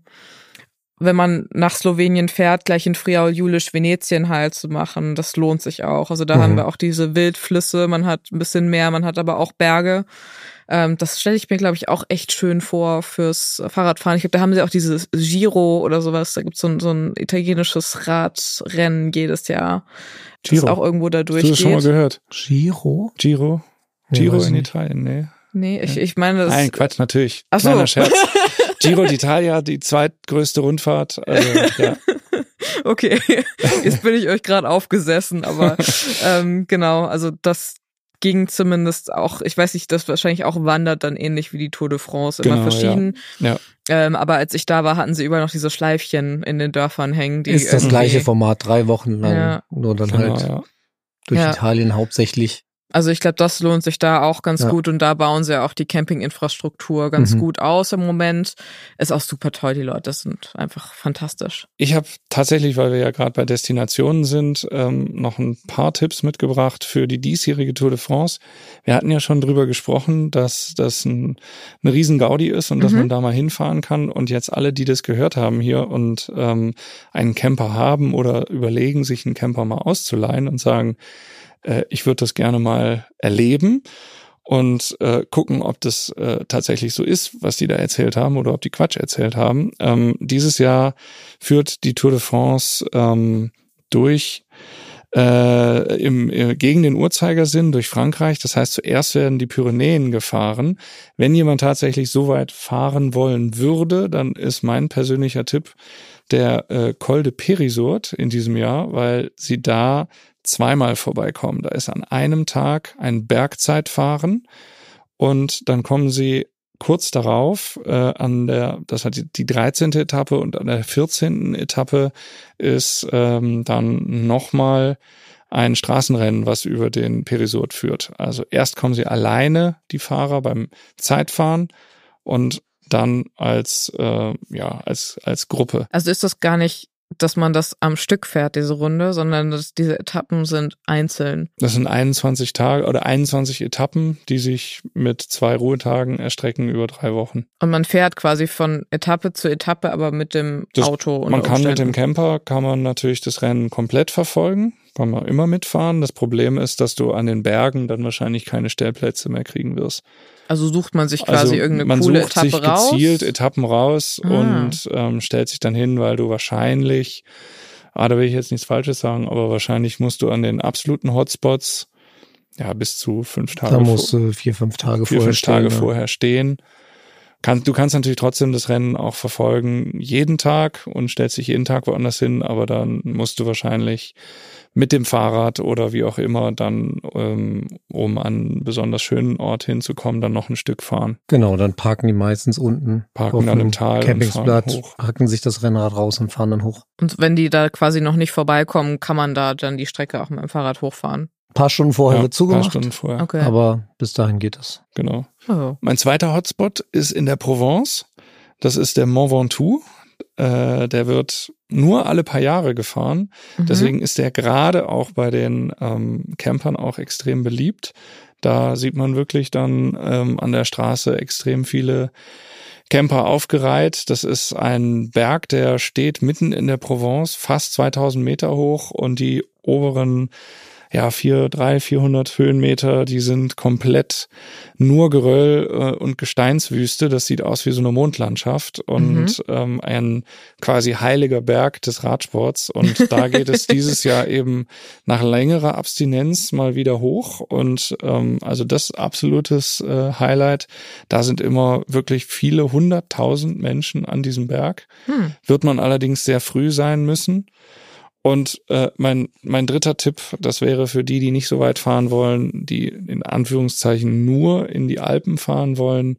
wenn man nach Slowenien fährt, gleich in Friaul Julisch Venetien halt zu machen, das lohnt sich auch. Also da Mhm. haben wir auch diese Wildflüsse, man hat ein bisschen Meer, man hat aber auch Berge. Ähm, das stelle ich mir, glaube ich, auch echt schön vor fürs Fahrradfahren. Ich glaube, da haben sie auch dieses Giro oder sowas. Da gibt's so ein, so ein italienisches Radrennen jedes Jahr, das Giro. auch irgendwo da Hast du das schon mal durchgeht. gehört? Giro? Giro? Nee, Giro weiß in nicht. Italien, nee. Nee, ich, ich meine, das Nein, Quatsch, natürlich. Ach so. Kleiner Scherz. Giro d'Italia, die zweitgrößte Rundfahrt. Also, ja. Okay, jetzt bin ich euch gerade aufgesessen, aber ähm, genau, also das ging zumindest auch, ich weiß nicht, das wahrscheinlich auch wandert dann ähnlich wie die Tour de France, immer Genau, verschieden. Ja. Ähm, aber als ich da war, hatten sie überall noch diese Schleifchen in den Dörfern hängen. Die Ist das irgendwie- gleiche Format, drei Wochen lang, Ja. nur dann Genau, halt ja. durch Ja. Italien hauptsächlich. Also ich glaube, das lohnt sich da auch ganz Ja. gut und da bauen sie ja auch die Campinginfrastruktur ganz Mhm. gut aus im Moment. Ist auch super toll, die Leute sind einfach fantastisch. Ich habe tatsächlich, weil wir ja gerade bei Destinationen sind, ähm, noch ein paar Tipps mitgebracht für die diesjährige Tour de France. Wir hatten ja schon drüber gesprochen, dass das ein, eine riesen Gaudi ist und dass Mhm. man da mal hinfahren kann. Und jetzt alle, die das gehört haben hier und ähm, einen Camper haben oder überlegen, sich einen Camper mal auszuleihen und sagen, äh, ich würde das gerne mal erleben und äh, gucken, ob das äh, tatsächlich so ist, was die da erzählt haben oder ob die Quatsch erzählt haben. Ähm, dieses Jahr führt die Tour de France ähm, durch äh, im, äh, gegen den Uhrzeigersinn durch Frankreich. Das heißt, zuerst werden die Pyrenäen gefahren. Wenn jemand tatsächlich so weit fahren wollen würde, dann ist mein persönlicher Tipp der äh, Col de Périsourde in diesem Jahr, weil sie da zweimal vorbeikommen. Da ist an einem Tag ein Bergzeitfahren und dann kommen sie kurz darauf äh, an der, das hat die, die dreizehnte Etappe und an der vierzehnten Etappe ist ähm, dann nochmal ein Straßenrennen, was über den Périsourde führt. Also erst kommen sie alleine, die Fahrer, beim Zeitfahren und dann als äh, ja als als Gruppe. Also ist das gar nicht, dass man das am Stück fährt, diese Runde, sondern dass diese Etappen sind einzeln. Das sind einundzwanzig Tage oder einundzwanzig Etappen, die sich mit zwei Ruhetagen erstrecken über drei Wochen. Und man fährt quasi von Etappe zu Etappe, aber mit dem Das- Auto. Man unter kann mit dem Umständen. Camper, kann man natürlich das Rennen komplett verfolgen. kann man immer mitfahren. Das Problem ist, dass du an den Bergen dann wahrscheinlich keine Stellplätze mehr kriegen wirst. Also sucht man sich quasi also irgendeine man coole sucht Etappe sich raus? gezielt Etappen raus Ah. und ähm, stellt sich dann hin, weil du wahrscheinlich, ah, da will ich jetzt nichts Falsches sagen, aber wahrscheinlich musst du an den absoluten Hotspots ja bis zu fünf Tage Da vor- musst du vier, fünf Tage vier, vorher fünf Tage stehen. vorher stehen. Kann, du kannst natürlich trotzdem das Rennen auch verfolgen jeden Tag und stellst dich jeden Tag woanders hin, aber dann musst du wahrscheinlich mit dem Fahrrad oder wie auch immer dann, ähm, um an einen besonders schönen Ort hinzukommen, dann noch ein Stück fahren. Genau, dann parken die meistens unten Parken auf dann einem im Tal und Campingplatz, fahren hoch. hacken sich das Rennrad raus und fahren dann hoch. Und wenn die da quasi noch nicht vorbeikommen, kann man da dann die Strecke auch mit dem Fahrrad hochfahren. Ein paar Stunden vorher Ja, wird ein paar zugemacht, Stunden vorher. Okay. aber bis dahin geht es. Genau. Oh. Mein zweiter Hotspot ist in der Provence. Das ist der Mont Ventoux. Äh, der wird nur alle paar Jahre gefahren. Mhm. Deswegen ist der gerade auch bei den ähm, Campern auch extrem beliebt. Da sieht man wirklich dann ähm, an der Straße extrem viele Camper aufgereiht. Das ist ein Berg, der steht mitten in der Provence, fast zweitausend Meter hoch, und die oberen ja, vier, drei, vierhundert Höhenmeter, die sind komplett nur Geröll äh, und Gesteinswüste. Das sieht aus wie so eine Mondlandschaft und Mhm. ähm, ein quasi heiliger Berg des Radsports. Und da geht es dieses Jahr eben nach längerer Abstinenz mal wieder hoch. Und ähm, also das absolutes äh, Highlight. Da sind immer wirklich viele hunderttausend Menschen an diesem Berg. Hm. Wird man allerdings sehr früh sein müssen. Und äh, mein mein dritter Tipp, das wäre für die, die nicht so weit fahren wollen, die in Anführungszeichen nur in die Alpen fahren wollen,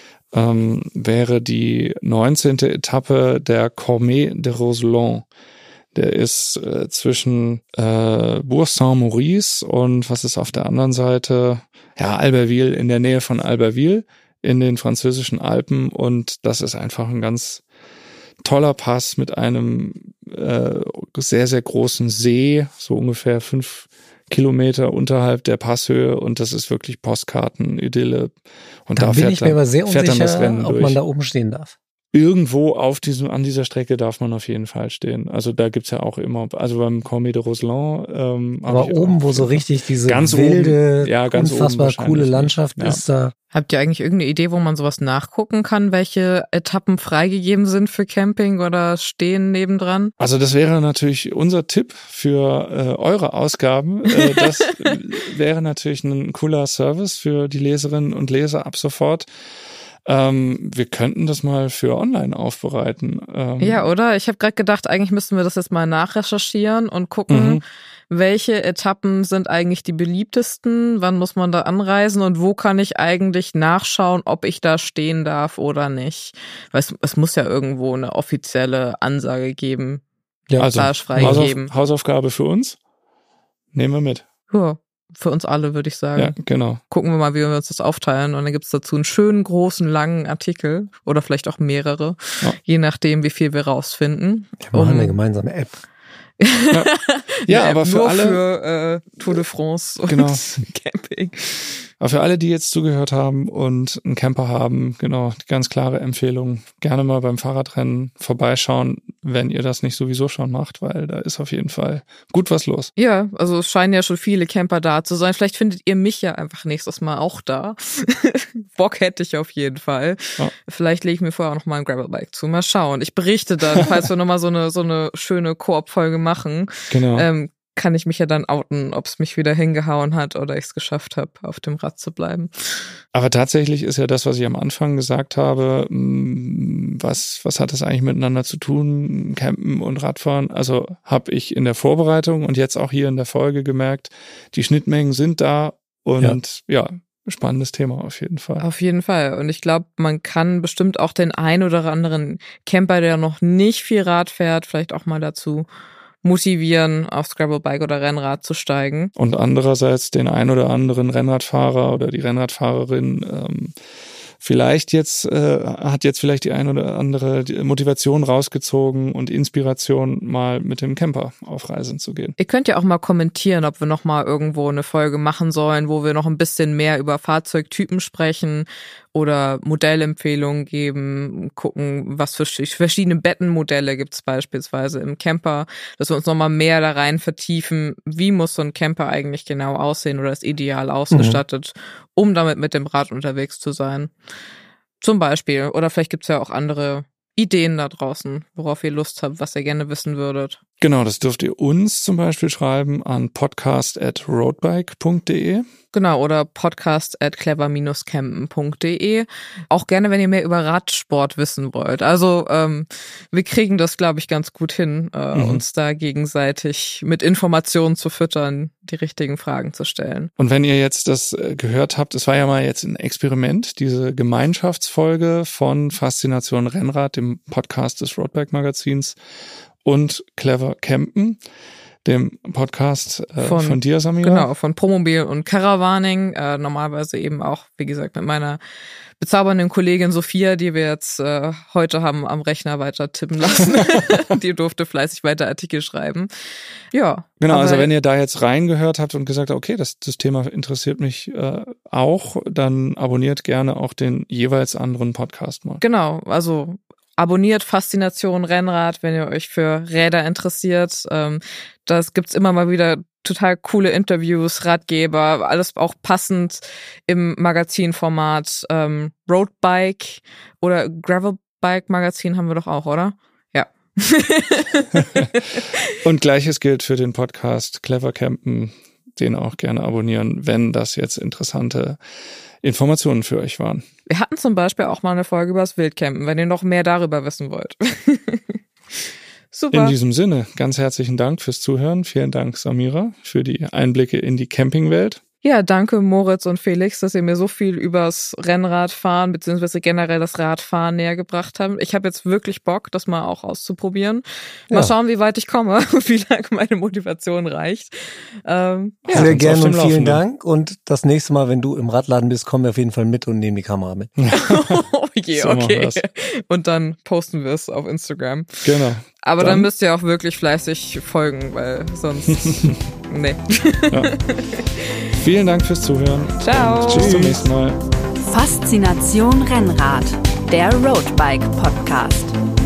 ähm, wäre die neunzehnte Etappe der Cormet de Roseland. Der ist äh, zwischen äh, Bourg-Saint-Maurice und was ist auf der anderen Seite? Ja, Albertville, in der Nähe von Albertville in den französischen Alpen, und das ist einfach ein ganz toller Pass mit einem äh, sehr, sehr großen See, so ungefähr fünf Kilometer unterhalb der Passhöhe, und das ist wirklich Postkarten-Idylle. Und Da, da bin fährt ich mir dann, aber sehr fährt dann das Rennen unsicher, ob durch. man da oben stehen darf. Irgendwo auf diesem, an dieser Strecke darf man auf jeden Fall stehen. Also da gibt's ja auch immer, also beim Cormet de Roseland. Ähm, hab Aber ich oben, auch wo so viel- richtig diese Ganz wilde, oben, ja, ganz oben unfassbar wahrscheinlich coole nicht. Landschaft Ja. ist da. Habt ihr eigentlich irgendeine Idee, wo man sowas nachgucken kann, welche Etappen freigegeben sind für Camping oder stehen nebendran? Also das wäre natürlich unser Tipp für äh, eure Ausgaben. Äh, das wäre natürlich ein cooler Service für die Leserinnen und Leser ab sofort. Ähm, wir könnten das mal für online aufbereiten. Ähm, Ja, oder? Ich habe gerade gedacht, eigentlich müssten wir das jetzt mal nachrecherchieren und gucken, Mhm. welche Etappen sind eigentlich die beliebtesten, wann muss man da anreisen und wo kann ich eigentlich nachschauen, ob ich da stehen darf oder nicht. Weil es, es muss ja irgendwo eine offizielle Ansage geben. Ja, Also da ist freigegeben. Hausauf- Hausaufgabe für uns. Nehmen wir mit. Ja, für uns alle, würde ich sagen. Ja, genau. Gucken wir mal, wie wir uns das aufteilen. Und dann gibt's dazu einen schönen, großen, langen Artikel oder vielleicht auch mehrere, Ja. je nachdem, wie viel wir rausfinden. wir machen Um- eine gemeinsame App. Ja, ja Eine aber App für nur alle, für äh, Tour de France und Genau. Camping. aber für alle, die jetzt zugehört haben und einen Camper haben, genau, die ganz klare Empfehlung, gerne mal beim Fahrradrennen vorbeischauen, wenn ihr das nicht sowieso schon macht, weil da ist auf jeden Fall gut was los. Ja, also es scheinen ja schon viele Camper da zu sein. Vielleicht findet ihr mich ja einfach nächstes Mal auch da. Bock hätte ich auf jeden Fall. Ja. Vielleicht lege ich mir vorher auch noch mal ein Gravelbike zu. Mal schauen. Ich berichte dann, falls wir noch mal so eine so eine schöne Koop-Folge machen. Genau. Ähm, kann ich mich ja dann outen, ob es mich wieder hingehauen hat oder ich es geschafft habe, auf dem Rad zu bleiben. Aber tatsächlich ist ja das, was ich am Anfang gesagt habe, mh, was, was hat das eigentlich miteinander zu tun, Campen und Radfahren? Also habe ich in der Vorbereitung und jetzt auch hier in der Folge gemerkt, die Schnittmengen sind da und ja, spannendes Thema auf jeden Fall. Auf jeden Fall. Und ich glaube, man kann bestimmt auch den ein oder anderen Camper, der noch nicht viel Rad fährt, vielleicht auch mal dazu motivieren, aufs Gravelbike oder Rennrad zu steigen. Und andererseits den ein oder anderen Rennradfahrer oder die Rennradfahrerin ähm, vielleicht jetzt, äh, hat jetzt vielleicht die ein oder andere Motivation rausgezogen und Inspiration, mal mit dem Camper auf Reisen zu gehen. Ihr könnt ja auch mal kommentieren, ob wir noch mal irgendwo eine Folge machen sollen, wo wir noch ein bisschen mehr über Fahrzeugtypen sprechen oder Modellempfehlungen geben, gucken, was für verschiedene Bettenmodelle gibt es beispielsweise im Camper, dass wir uns nochmal mehr da rein vertiefen, wie muss so ein Camper eigentlich genau aussehen oder ist ideal ausgestattet, mhm. um damit mit dem Rad unterwegs zu sein. Zum Beispiel. Oder vielleicht gibt es ja auch andere Ideen da draußen, worauf ihr Lust habt, was ihr gerne wissen würdet. Genau, das dürft ihr uns zum Beispiel schreiben an podcast at roadbike punkt de. Genau, oder podcast at clever dash campen punkt de. Auch gerne, wenn ihr mehr über Radsport wissen wollt. Also ähm, wir kriegen das, glaube ich, ganz gut hin, äh, mhm. uns da gegenseitig mit Informationen zu füttern, die richtigen Fragen zu stellen. Und wenn ihr jetzt das äh, gehört habt, es war ja mal jetzt ein Experiment, diese Gemeinschaftsfolge von Faszination Rennrad, dem Podcast des Roadbike Magazins, und Clever Campen, dem Podcast äh, von, von dir, Samira. Genau, von Promobil und Caravaning. Äh, normalerweise eben auch, wie gesagt, mit meiner bezaubernden Kollegin Sophia, die wir jetzt äh, heute haben am Rechner weiter tippen lassen. Die durfte fleißig weiter Artikel schreiben. Ja. Genau, also wenn ihr da jetzt reingehört habt und gesagt habt, okay, das, das Thema interessiert mich äh, auch, dann abonniert gerne auch den jeweils anderen Podcast mal. Genau, also abonniert Faszination Rennrad, wenn ihr euch für Räder interessiert. Ähm, das gibt's immer mal wieder total coole Interviews, Ratgeber, alles auch passend im Magazinformat. Ähm, Roadbike oder Gravelbike Magazin haben wir doch auch, oder? Ja. Und Gleiches gilt für den Podcast Clever Campen, den auch gerne abonnieren, wenn das jetzt interessante Informationen für euch waren. Wir hatten zum Beispiel auch mal eine Folge über das Wildcampen, wenn ihr noch mehr darüber wissen wollt. Super. In diesem Sinne, ganz herzlichen Dank fürs Zuhören. Vielen Dank, Samira, für die Einblicke in die Campingwelt. Ja, danke Moritz und Felix, dass ihr mir so viel übers Rennradfahren beziehungsweise generell das Radfahren näher gebracht habt. Ich habe jetzt wirklich Bock, das mal auch auszuprobieren. Mal ja. schauen, wie weit ich komme, wie lange meine Motivation reicht. Ähm, ja. Sehr gerne und vielen Dank. Und das nächste Mal, wenn du im Radladen bist, kommen wir auf jeden Fall mit und nehmen die Kamera mit. Oh je, so okay. Und dann posten wir es auf Instagram. Genau. Aber dann, dann müsst ihr auch wirklich fleißig folgen, weil sonst... nee. Ja. Vielen Dank fürs Zuhören. Ciao. Und bis zum nächsten Mal. Faszination Rennrad, der Roadbike Podcast.